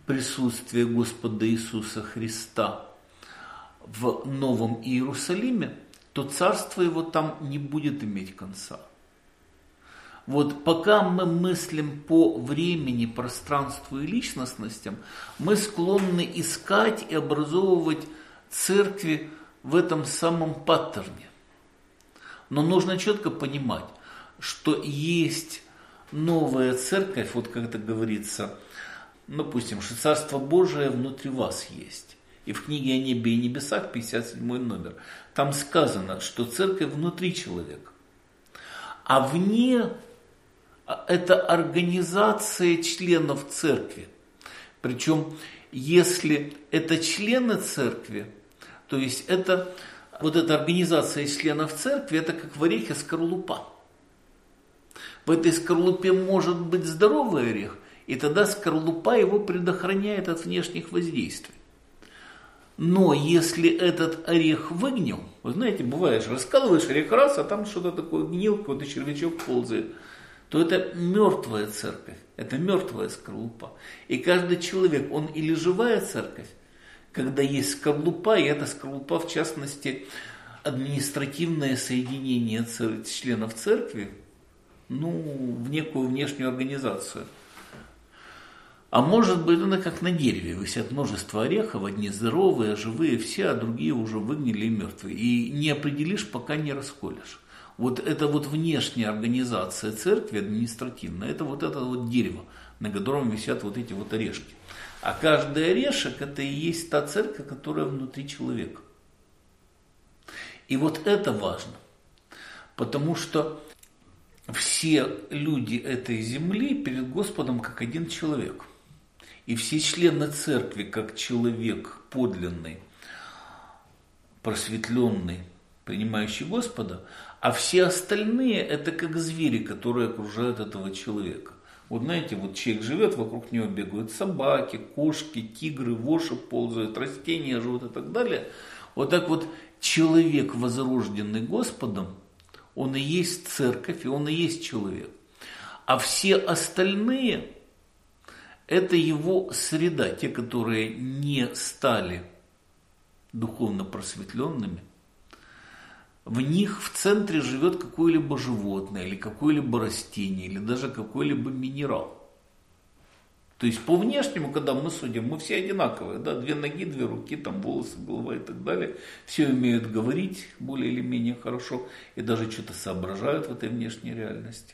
присутствие Господа Иисуса Христа в Новом Иерусалиме, то царство его там не будет иметь конца. Вот пока мы мыслим по времени, пространству и личностностям, мы склонны искать и образовывать церкви в этом самом паттерне. Но нужно четко понимать, что есть новая церковь, вот как это говорится, допустим, что Царство Божие внутри вас есть. И в книге о небе и небесах, пятьдесят седьмой номер, там сказано, что церковь внутри человека. А вне это организация членов церкви. Причем, если это члены церкви, то есть это вот эта организация членов церкви, это как в орехе скорлупа. В этой скорлупе может быть здоровый орех, и тогда скорлупа его предохраняет от внешних воздействий. Но если этот орех выгнил, вы знаете, бывает, раскалываешь орех раз, а там что-то такое гнил, какой-то червячок ползает, то это мертвая церковь, это мертвая скорлупа. И каждый человек, он или живая церковь, когда есть скорлупа, и эта скорлупа, в частности, административное соединение членов церкви, ну, в некую внешнюю организацию. А может быть, это как на дереве висят множество орехов, одни здоровые, живые все, а другие уже выгнили и мертвые. И не определишь, пока не расколешь. Вот это вот внешняя организация церкви, административная, это вот это вот дерево, на котором висят вот эти вот орешки. А каждый орешек, это и есть та церковь, которая внутри человека. И вот это важно, потому что все люди этой земли перед Господом как один человек. И все члены церкви как человек подлинный, просветленный, принимающий Господа, а все остальные это как звери, которые окружают этого человека. Вот знаете, вот человек живет, вокруг него бегают собаки, кошки, тигры, воши ползают, растения живут и так далее. Вот так вот человек, возрожденный Господом, он и есть церковь, и он и есть человек. А все остальные это его среда, те, которые не стали духовно просветленными. В них в центре живет какое-либо животное, или какое-либо растение, или даже какой-либо минерал. То есть по внешнему, когда мы судим, мы все одинаковые, да, две ноги, две руки, там волосы, голова и так далее. Все умеют говорить более или менее хорошо и даже что-то соображают в этой внешней реальности.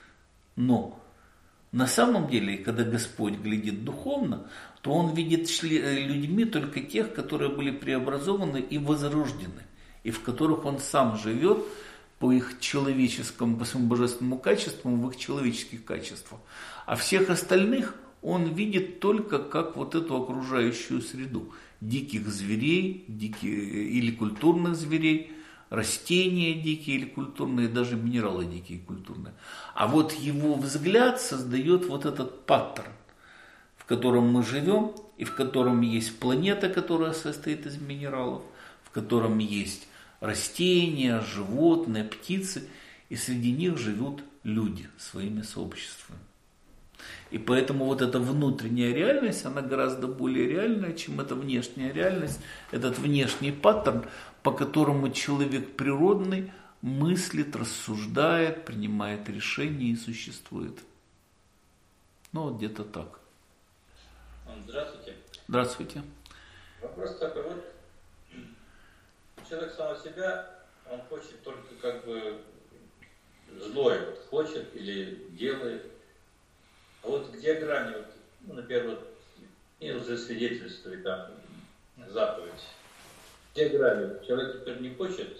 Но на самом деле, когда Господь глядит духовно, то Он видит людьми только тех, которые были преобразованы и возрождены, и в которых Он сам живет по их человеческому, по своему божественному качеству, в их человеческих качествах. А всех остальных Он видит только как вот эту окружающую среду. Диких зверей, диких или культурных зверей, растения дикие или культурные, даже минералы дикие и культурные. А вот его взгляд создает вот этот паттерн, в котором мы живем, и в котором есть планета, которая состоит из минералов, в котором есть растения, животные, птицы, и среди них живут люди своими сообществами. И поэтому вот эта внутренняя реальность, она гораздо более реальная, чем эта внешняя реальность, этот внешний паттерн, по которому человек природный мыслит, рассуждает, принимает решения и существует. Ну вот где-то так. Здравствуйте. Здравствуйте. Вопрос такой вот. Человек самого себя, он хочет только как бы злое, вот, хочет или делает. А вот где грани, вот, ну, например, вот, и засвидетельствует там заповедь. Где грани? Человек теперь не хочет,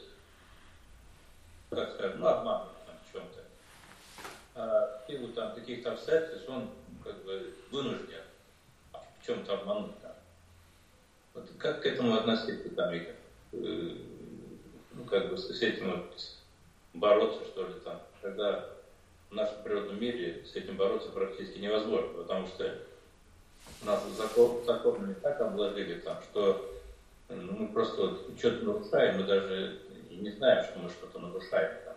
как скажем, ну, обмануть там в чем-то. А в силу там каких-то обстоятельств он как бы вынужден в чем-то обмануть там. Вот как к этому относиться там, и, э, ну, как бы с этим вот бороться, что ли, там, когда в нашем природном мире с этим бороться практически невозможно, потому что нас закон, законами так обложили, там, что ну, мы просто вот что-то нарушаем, мы даже и не знаем, что мы что-то нарушаем. Там.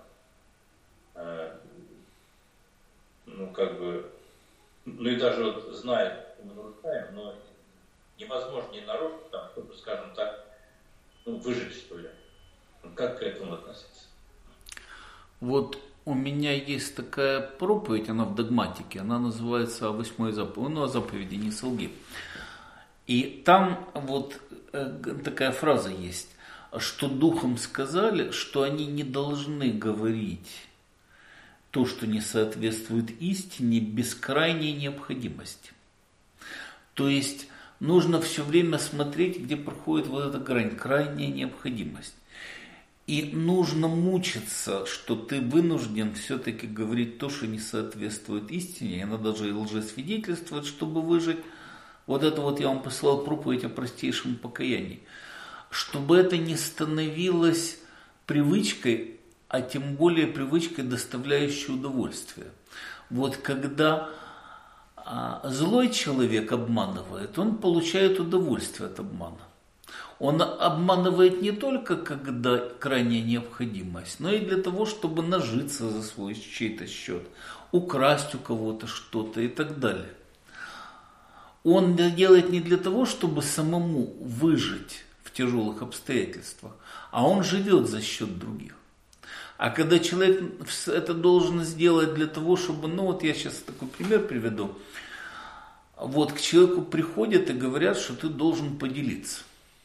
А, ну, как бы, ну и даже вот зная, что мы знаем, но невозможно не наружу, там, чтобы, скажем так, ну, выжить, что ли. Как к этому относиться? Вот у меня есть такая проповедь, она в догматике, она называется «О восьмой заповеди», ну, о заповеди «Не солги». И там вот такая фраза есть, что духом сказали, что они не должны говорить то, что не соответствует истине, без крайней необходимости. То есть нужно все время смотреть, где проходит вот эта грань, крайняя необходимость. И нужно мучиться, что ты вынужден все-таки говорить то, что не соответствует истине. Она даже и лжесвидетельствует, чтобы выжить. Вот это вот я вам посылал проповедь о простейшем покаянии. Чтобы это не становилось привычкой, а тем более привычкой, доставляющей удовольствие. Вот когда а, злой человек обманывает, он получает удовольствие от обмана. Он обманывает не только, когда крайняя необходимость, но и для того, чтобы нажиться за свой чей-то счет, украсть у кого-то что-то и так далее. Он делает не для того, чтобы самому выжить в тяжелых обстоятельствах, а он живет за счет других. А когда человек это должен сделать для того, чтобы, ну вот я сейчас такой пример приведу, вот к человеку приходят и говорят, что ты должен поделиться.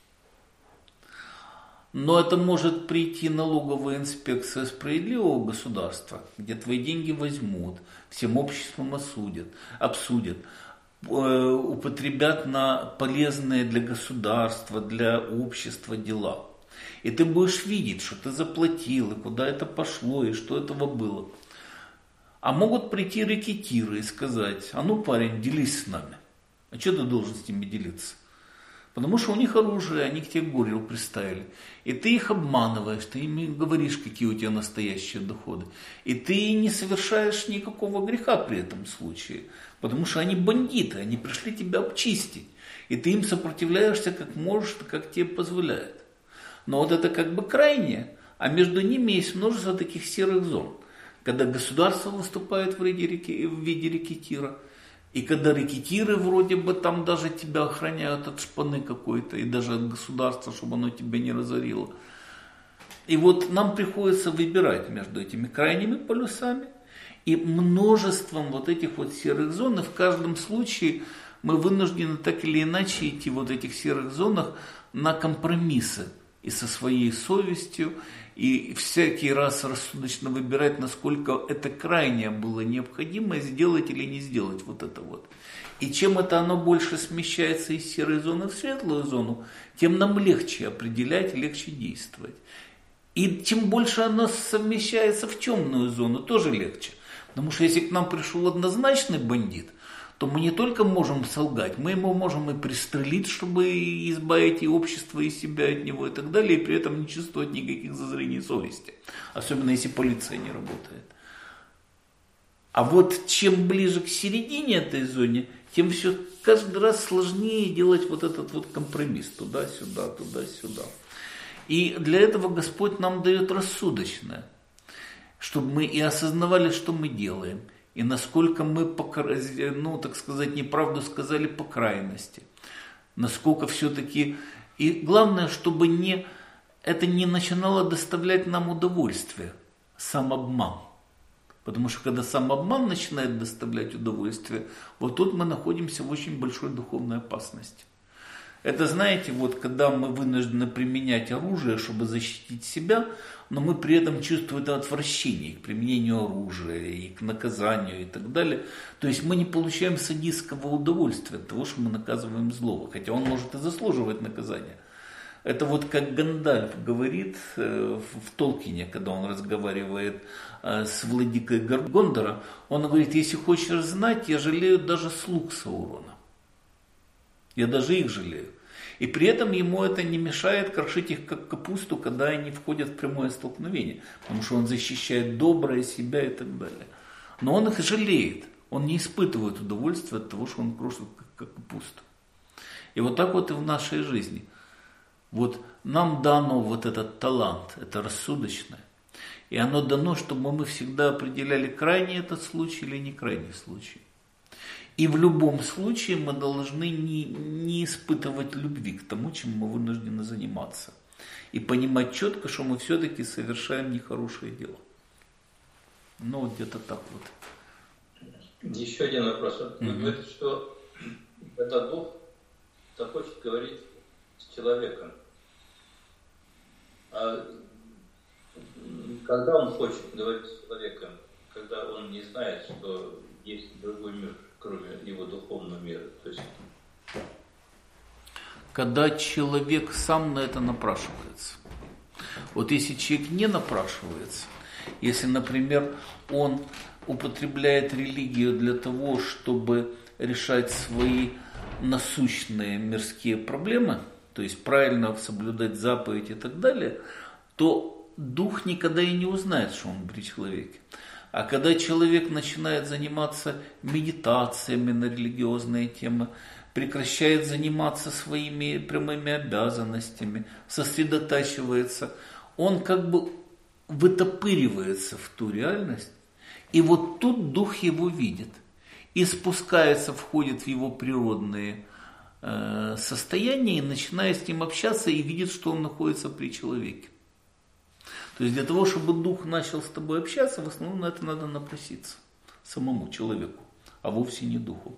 Но это может прийти налоговая инспекция справедливого государства, где твои деньги возьмут, всем обществом осудят, обсудят, употребят на полезные для государства, для общества дела. И ты будешь видеть, что ты заплатил, и куда это пошло, и что этого было. А могут прийти рэкетиры и сказать: а ну, парень, делись с нами. А что ты должен с ними делиться? Потому что у них оружие, они к тебе горел приставили. И ты их обманываешь, ты им говоришь, какие у тебя настоящие доходы. И ты не совершаешь никакого греха при этом случае. Потому что они бандиты, они пришли тебя обчистить. И ты им сопротивляешься как можешь, как тебе позволяет. Но вот это как бы крайнее, а между ними есть множество таких серых зон. Когда государство выступает в виде, в виде рэкетира, и когда рэкетиры вроде бы там даже тебя охраняют от шпаны какой-то, и даже от государства, чтобы оно тебя не разорило. И вот нам приходится выбирать между этими крайними полюсами и множеством вот этих вот серых зон. И в каждом случае мы вынуждены так или иначе идти в вот этих серых зонах на компромиссы. И со своей совестью, и всякий раз рассудочно выбирать, насколько это крайне было необходимо сделать или не сделать вот это вот. И чем это оно больше смещается из серой зоны в светлую зону, тем нам легче определять, легче действовать. И чем больше оно совмещается в темную зону, тоже легче. Потому что если к нам пришел однозначный бандит, то мы не только можем солгать, мы его можем и пристрелить, чтобы избавить и общество, и себя от него, и так далее, и при этом не чувствовать никаких зазрений совести. Особенно если полиция не работает. А вот чем ближе к середине этой зоны, тем все каждый раз сложнее делать вот этот вот компромисс. Туда-сюда, туда-сюда. И для этого Господь нам дает рассудочное, чтобы мы и осознавали, что мы делаем. И насколько мы, ну, так сказать, неправду сказали по крайности. Насколько все-таки... И главное, чтобы не, это не начинало доставлять нам удовольствие, сам обман. Потому что когда сам обман начинает доставлять удовольствие, вот тут мы находимся в очень большой духовной опасности. Это, знаете, вот когда мы вынуждены применять оружие, чтобы защитить себя, но мы при этом чувствуем отвращение к применению оружия и к наказанию и так далее. То есть мы не получаем садистского удовольствия от того, что мы наказываем злого, хотя он может и заслуживать наказания. Это вот как Гандальф говорит в Толкине, когда он разговаривает с владыкой Гондора, он говорит: если хочешь знать, я жалею даже слуг Саурона. Я даже их жалею. И при этом ему это не мешает крошить их как капусту, когда они входят в прямое столкновение. Потому что он защищает доброе, себя и так далее. Но он их жалеет. Он не испытывает удовольствия от того, что он крошит как капусту. И вот так вот и в нашей жизни. Вот нам дано вот этот талант, это рассудочное. И оно дано, чтобы мы всегда определяли, крайний этот случай или не крайний случай. И в любом случае мы должны не, не испытывать любви к тому, чем мы вынуждены заниматься. И понимать четко, что мы все-таки совершаем нехорошее дело. Ну, вот где-то так вот. Еще один вопрос. Вот вы говорите, что этот дух захочет говорить с человеком. А когда он хочет говорить с человеком? Когда он не знает, что есть другой мир, кроме его духовного мира. То есть... Когда человек сам на это напрашивается. Вот если человек не напрашивается, если, например, он употребляет религию для того, чтобы решать свои насущные мирские проблемы, то есть правильно соблюдать заповедь и так далее, то дух никогда и не узнает, что он при человеке. А когда человек начинает заниматься медитациями на религиозные темы, прекращает заниматься своими прямыми обязанностями, сосредотачивается, он как бы вытопыривается в ту реальность, и вот тут дух его видит. И спускается, входит в его природные э, состояния, и начинает с ним общаться, и видит, что он находится при человеке. То есть для того, чтобы дух начал с тобой общаться, в основном на это надо напроситься самому человеку, а вовсе не духу.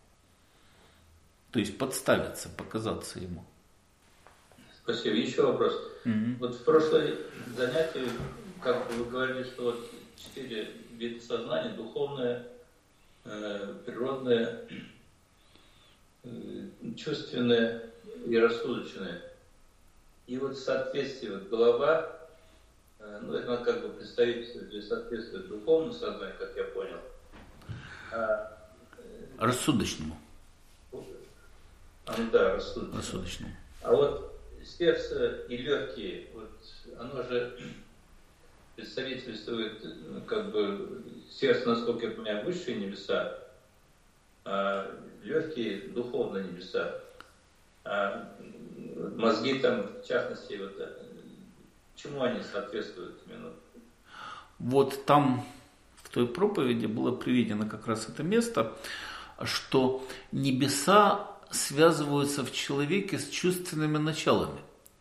То есть подставиться, показаться ему. Спасибо. Еще вопрос. Mm-hmm. Вот в прошлое занятие, как вы говорили, что вот четыре вида сознания: духовное, э, природное, э, чувственное и рассудочное. И вот в соответствии вот голова, э, ну это надо как бы представить для соответствия духовному сознанию, как я понял. А, э, рассудочному. А, ну да, рассудочному. рассудочному. А вот сердце и легкие, вот оно же представительствует, как бы, сердце, насколько я понимаю, высшие небеса, а легкие духовные небеса, а мозги там, в частности, вот, чему они соответствуют именно? Вот там в той проповеди было приведено как раз это место, что небеса связываются в человеке с чувственными началами.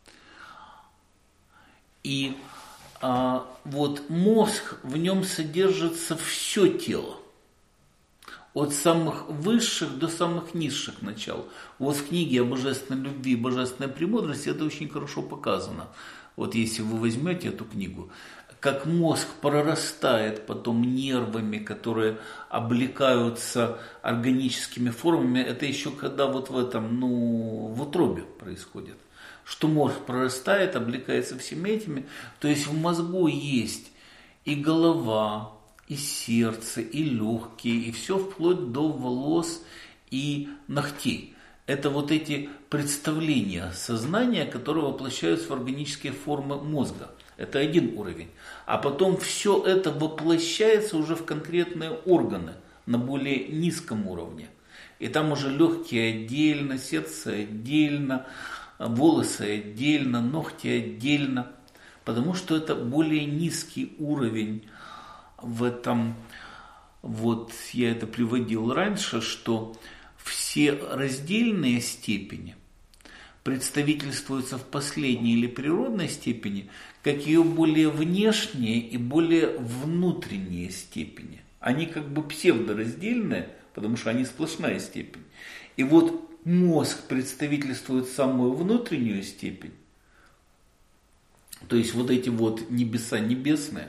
И а, вот мозг, в нем содержится все тело. От самых высших до самых низших начал. Вот в книге о божественной любви и божественной премудрости это очень хорошо показано. Вот если вы возьмете эту книгу, как мозг прорастает потом нервами, которые облекаются органическими формами, это еще когда вот в этом, ну, в утробе происходит. Что мозг прорастает, облекается всеми этими, то есть в мозгу есть и голова, и сердце, и легкие, и все вплоть до волос и ногтей. Это вот эти представления сознания, которые воплощаются в органические формы мозга. Это один уровень. А потом все это воплощается уже в конкретные органы на более низком уровне. И там уже легкие отдельно, сердце отдельно, волосы отдельно, ногти отдельно. Потому что это более низкий уровень в этом. Вот я это приводил раньше, что все раздельные степени представительствуются в последней или природной степени, как ее более внешние и более внутренние степени. Они как бы псевдораздельные, потому что они сплошная степень. И вот мозг представительствует самую внутреннюю степень, то есть вот эти вот небеса небесные,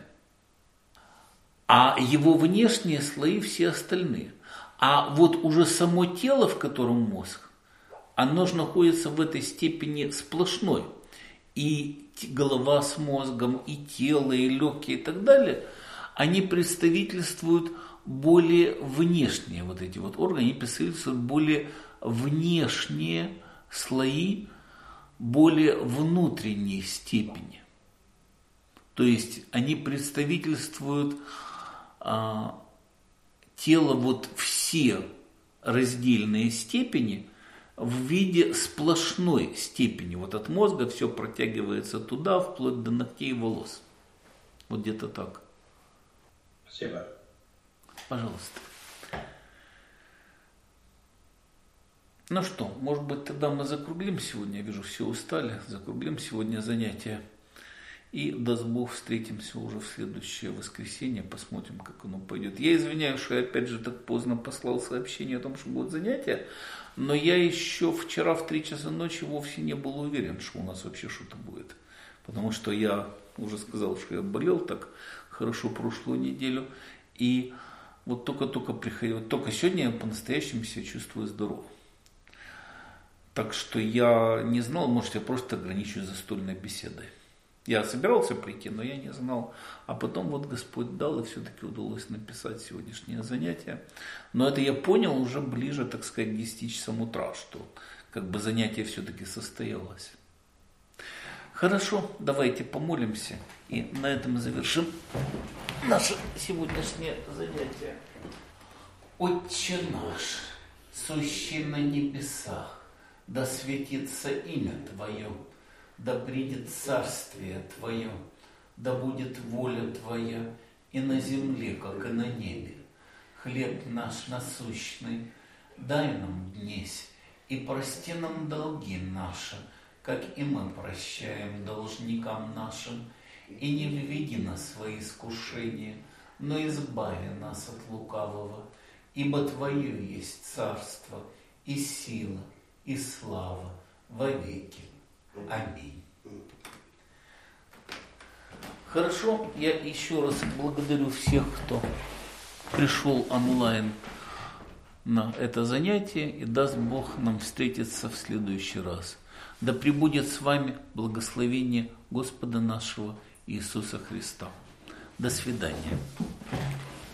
а его внешние слои все остальные. А вот уже само тело, в котором мозг, оно же находится в этой степени сплошной. И голова с мозгом, и тело, и легкие, и так далее, они представительствуют более внешние вот эти вот органы, они представительствуют более внешние слои, более внутренней степени. То есть они представительствуют а, тело, вот все раздельные степени в виде сплошной степени. Вот от мозга все протягивается туда, вплоть до ногтей и волос. Вот где-то так. Спасибо. Пожалуйста. Ну что, может быть, тогда мы закруглим сегодня, я вижу, все устали, закруглим сегодня занятие. И, даст Бог, встретимся уже в следующее воскресенье, посмотрим, как оно пойдет. Я извиняюсь, что я опять же так поздно послал сообщение о том, что будет занятие, но я еще вчера в три часа ночи вовсе не был уверен, что у нас вообще что-то будет. Потому что я уже сказал, что я болел так хорошо прошлую неделю, и вот только-только приходил, только сегодня я по-настоящему себя чувствую здоров. Так что я не знал, может, я просто ограничусь застольной беседой. Я собирался прийти, но я не знал. А потом вот Господь дал, и все-таки удалось написать сегодняшнее занятие. Но это я понял уже ближе, так сказать, к десяти часам утра, что как бы занятие все-таки состоялось. Хорошо, давайте помолимся и на этом завершим наше сегодняшнее занятие. Отче наш, сущий на небесах, да светится имя Твое, да придет царствие Твое, да будет воля Твоя и на земле, как и на небе. Хлеб наш насущный дай нам днесь, и прости нам долги наши, как и мы прощаем должникам нашим, и не введи нас в свои искушения, но избави нас от лукавого, ибо Твое есть царство, и сила, и слава во веки. Аминь. Хорошо, я еще раз благодарю всех, кто пришел онлайн на это занятие, и даст Бог нам встретиться в следующий раз. Да пребудет с вами благословение Господа нашего Иисуса Христа. До свидания.